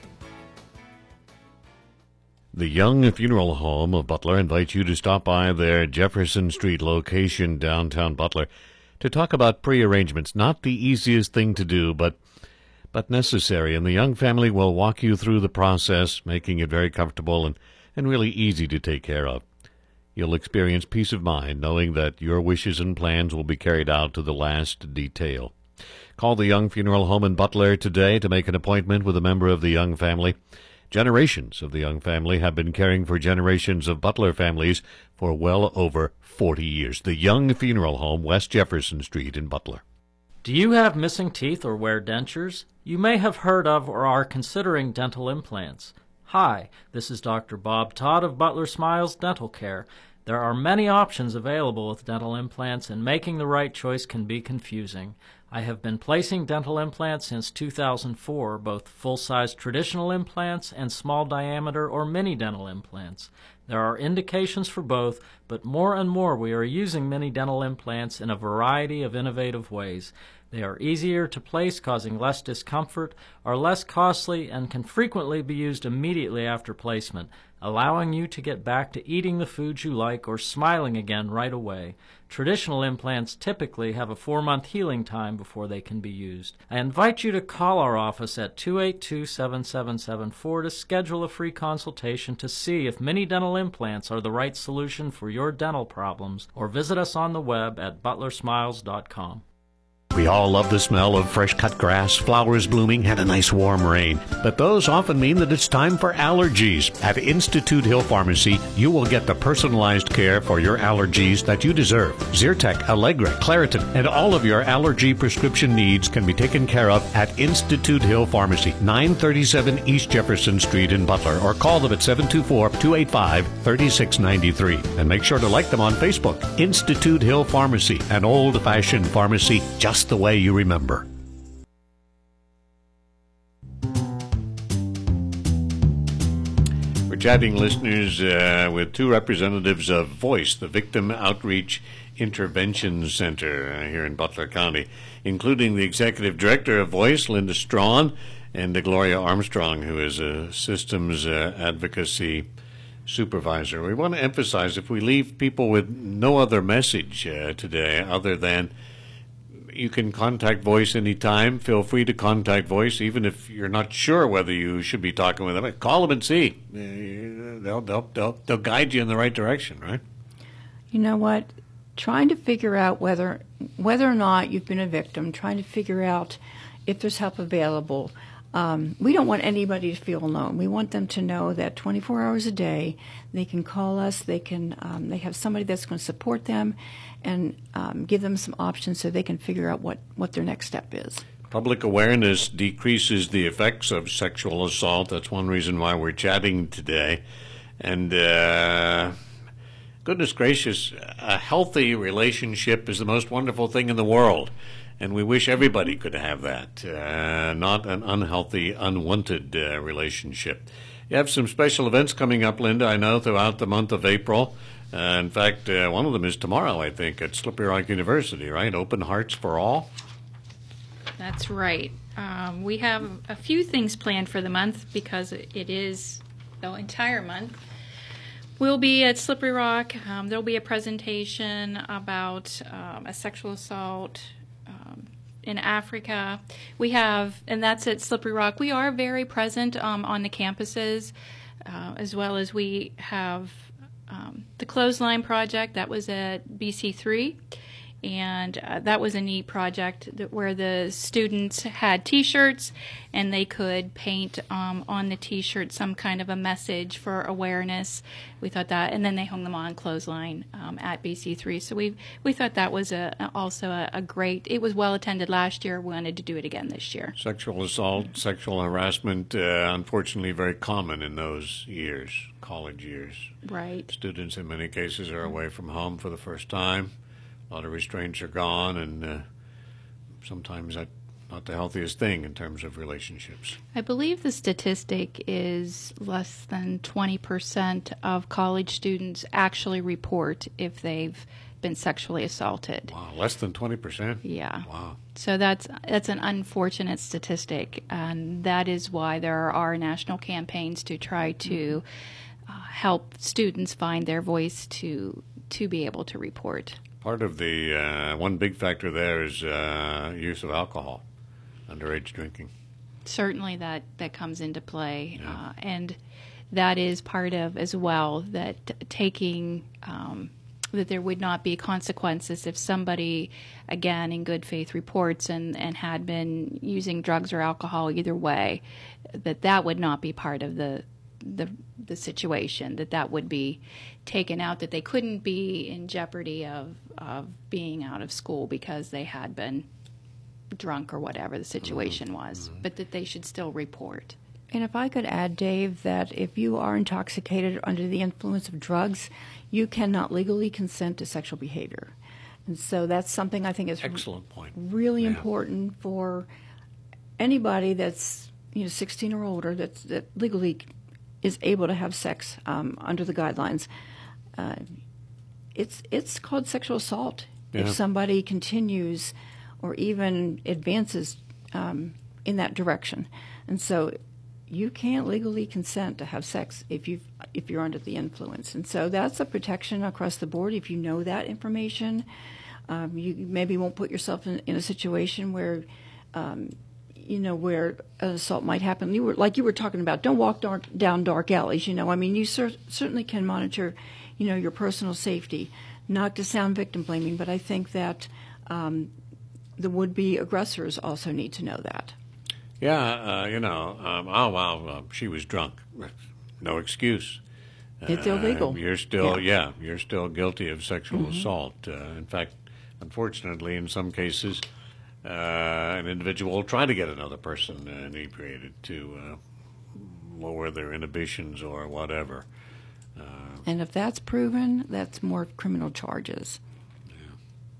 The Young Funeral Home of Butler invites you to stop by their Jefferson Street location downtown Butler to talk about pre-arrangements. Not the easiest thing to do, but but necessary, and the Young family will walk you through the process, making it very comfortable and, and really easy to take care of. You'll experience peace of mind knowing that your wishes and plans will be carried out to the last detail. Call the Young Funeral Home in Butler today to make an appointment with a member of the Young family. Generations of the Young family have been caring for generations of Butler families for well over forty years. The Young Funeral Home, West Jefferson Street in Butler. Do you have missing teeth or wear dentures? You may have heard of or are considering dental implants. Hi, this is Doctor Bob Todd of Butler Smiles Dental Care. There are many options available with dental implants, and making the right choice can be confusing. I have been placing dental implants since two thousand four, both full-size traditional implants and small diameter or mini dental implants. There are indications for both, but more and more we are using mini dental implants in a variety of innovative ways. They are easier to place, causing less discomfort, are less costly, and can frequently be used immediately after placement, allowing you to get back to eating the foods you like or smiling again right away. Traditional implants typically have a four-month healing time before they can be used. I invite you to call our office at two eight two, seven seven seven four to schedule a free consultation to see if mini dental implants are the right solution for your dental problems, or visit us on the web at butler smiles dot com. We all love the smell of fresh-cut grass, flowers blooming, and a nice warm rain. But those often mean that it's time for allergies. At Institute Hill Pharmacy, you will get the personalized care for your allergies that you deserve. Zyrtec, Allegra, Claritin, and all of your allergy prescription needs can be taken care of at Institute Hill Pharmacy, nine thirty-seven East Jefferson Street in Butler, or call them at seven two four, two eight five, three six nine three. And make sure to like them on Facebook. Institute Hill Pharmacy, an old-fashioned pharmacy just the way you remember. We're chatting, listeners, uh, with two representatives of VOICE, the Victim Outreach Intervention Center uh, here in Butler County, including the Executive Director of VOICE, Linda Strawn, and Gloria Armstrong, who is a Systems uh, Advocacy Supervisor. We want to emphasize, if we leave people with no other message uh, today other than you can contact VOICE anytime. Feel free to contact VOICE, even if you're not sure whether you should be talking with them. Call them and see. They'll, they'll, they'll, they'll guide you in the right direction, right? You know what? Trying to figure out whether whether or not you've been a victim, trying to figure out if there's help available. Um, we don't want anybody to feel alone. We want them to know that twenty-four hours a day they can call us. They can um, they have somebody that's going to support them and um, give them some options so they can figure out what, what their next step is. Public awareness decreases the effects of sexual assault. That's one reason why we're chatting today. And uh, goodness gracious, a healthy relationship is the most wonderful thing in the world. And we wish everybody could have that, uh, not an unhealthy, unwanted uh, relationship. You have some special events coming up, Linda, I know, throughout the month of April. Uh, in fact, uh, one of them is tomorrow, I think, at Slippery Rock University, right? Open Hearts for All? That's right. Um, we have a few things planned for the month because it is the entire month. We'll be at Slippery Rock. Um, there'll be a presentation about um, a sexual assault um, in Africa. We have, and that's at Slippery Rock. We are very present um, on the campuses, uh, as well as we have um, the Clothesline Project. That was at B C three. And uh, that was a neat project that, where the students had T-shirts and they could paint um, on the T-shirt some kind of a message for awareness. We thought that, and then they hung them on clothesline um, at B C three. So we we thought that was a, also a, a great. It was well attended last year. We wanted to do it again this year. Sexual assault, sexual harassment, uh, unfortunately, very common in those years, college years. Right. Students, in many cases, are away from home for the first time. A lot of restraints are gone, and uh, sometimes that's not the healthiest thing in terms of relationships. I believe the statistic is less than twenty percent of college students actually report if they've been sexually assaulted. Wow, less than twenty percent? Yeah. Wow. So that's that's an unfortunate statistic, and that is why there are national campaigns to try to uh, help students find their voice to to be able to report. Part of the uh, one big factor there is uh, use of alcohol, underage drinking. Certainly that, that comes into play. Yeah. Uh, and that is part of as well that t- taking, um, that there would not be consequences if somebody, again, in good faith reports and, and had been using drugs or alcohol either way, that that would not be part of the the the situation, that that would be taken out, that they couldn't be in jeopardy of, of being out of school because they had been drunk or whatever the situation mm-hmm. was, mm-hmm. but that they should still report. And if I could add, Dave, that if you are intoxicated under the influence of drugs, you cannot legally consent to sexual behavior. And so that's something I think is excellent point. Really yeah. important for anybody that's, you know, sixteen or older that's that legally is able to have sex um, under the guidelines. Uh, it's it's called sexual assault yeah. if somebody continues or even advances um, in that direction. And so you can't legally consent to have sex if you if you're under the influence. And so that's a protection across the board. If you know that information, um, you maybe won't put yourself in, in a situation where um, you know, where an assault might happen. You were like you were talking about, don't walk dark, down dark alleys, you know. I mean, you cer- certainly can monitor, you know, your personal safety, not to sound victim blaming, but I think that um, the would-be aggressors also need to know that. Yeah, uh, you know, um, oh, well, uh, she was drunk. No excuse. It's uh, illegal. You're still, yeah. yeah, you're still guilty of sexual mm-hmm. assault. Uh, in fact, unfortunately, in some cases, Uh, an individual will try to get another person uh, inebriated to uh, lower their inhibitions or whatever. Uh, and if that's proven, that's more criminal charges. Yeah.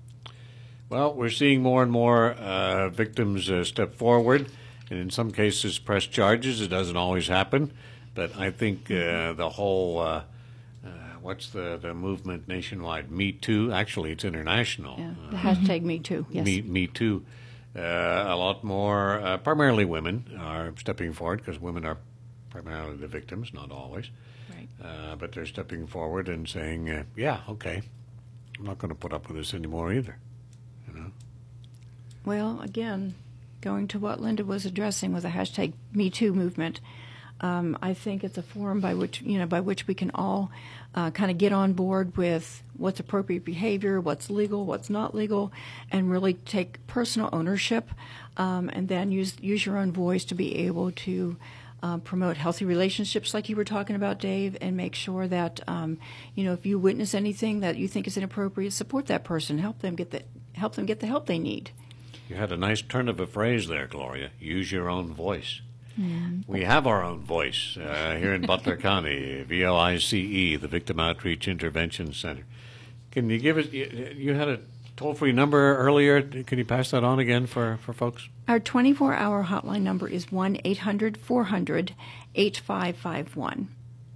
Well, we're seeing more and more uh, victims uh, step forward, and in some cases press charges. It doesn't always happen, but I think uh, the whole uh, uh, what's the, the movement nationwide? Me Too. Actually, it's international. Yeah, the uh, hashtag Me Too. Yes. Me, Me Too. Uh, a lot more, uh, primarily women, are stepping forward because women are primarily the victims, not always. Right. Uh, but they're stepping forward and saying, uh, yeah, okay, I'm not going to put up with this anymore either. You know? Well, again, going to what Linda was addressing with the hashtag Me Too movement, um, I think it's a forum by which you know by which we can all uh, kind of get on board with what's appropriate behavior, what's legal, what's not legal, and really take personal ownership, um, and then use use your own voice to be able to uh, promote healthy relationships, like you were talking about, Dave, and make sure that um, you know if you witness anything that you think is inappropriate, support that person, help them get the help them get the help they need. You had a nice turn of a phrase there, Gloria. Use your own voice. Mm. We have our own voice uh, here in Butler County, V L I C E, the Victim Outreach Intervention Center. Can you give us, you, you had a toll-free number earlier. Can you pass that on again for, for folks? Our twenty-four hour hotline number is one eight hundred four hundred eight five five one.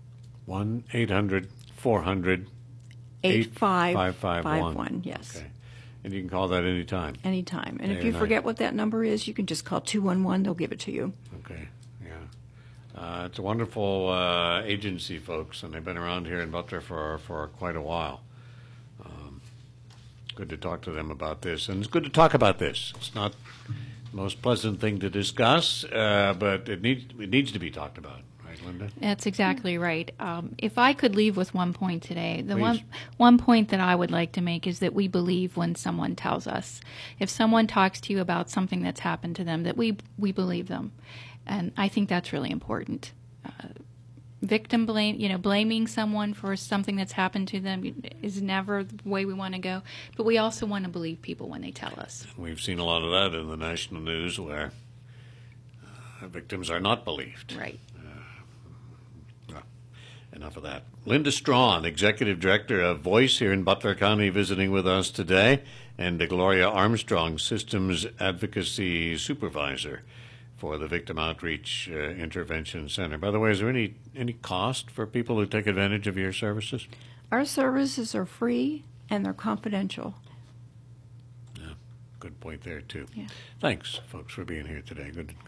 one eight hundred four hundred eight five five one. Yes. Okay. And you can call that any time. Anytime. And Day if you or forget night. what that number is, you can just call two one one. They'll give it to you. Okay, yeah. Uh, it's a wonderful uh, agency, folks, and they've been around here in Butler for, for quite a while. Um, good to talk to them about this. And it's good to talk about this. It's not the most pleasant thing to discuss, uh, but it needs, it needs to be talked about, right? right, Linda? That's exactly right. Um, if I could leave with one point today, the Please. one one point that I would like to make is that we believe when someone tells us. If someone talks to you about something that's happened to them, that we we believe them, and I think that's really important. Uh, victim blame, you know, blaming someone for something that's happened to them is never the way we want to go. But we also want to believe people when they tell us. We've seen a lot of that in the national news where uh, victims are not believed. Right. Well, enough of that. Linda Strawn, Executive Director of Voice here in Butler County, visiting with us today, and Gloria Armstrong, Systems Advocacy Supervisor for the Victim Outreach uh, Intervention Center. By the way, is there any, any cost for people who take advantage of your services? Our services are free and they're confidential. Yeah, good point there, too. Yeah. Thanks, folks, for being here today. Good.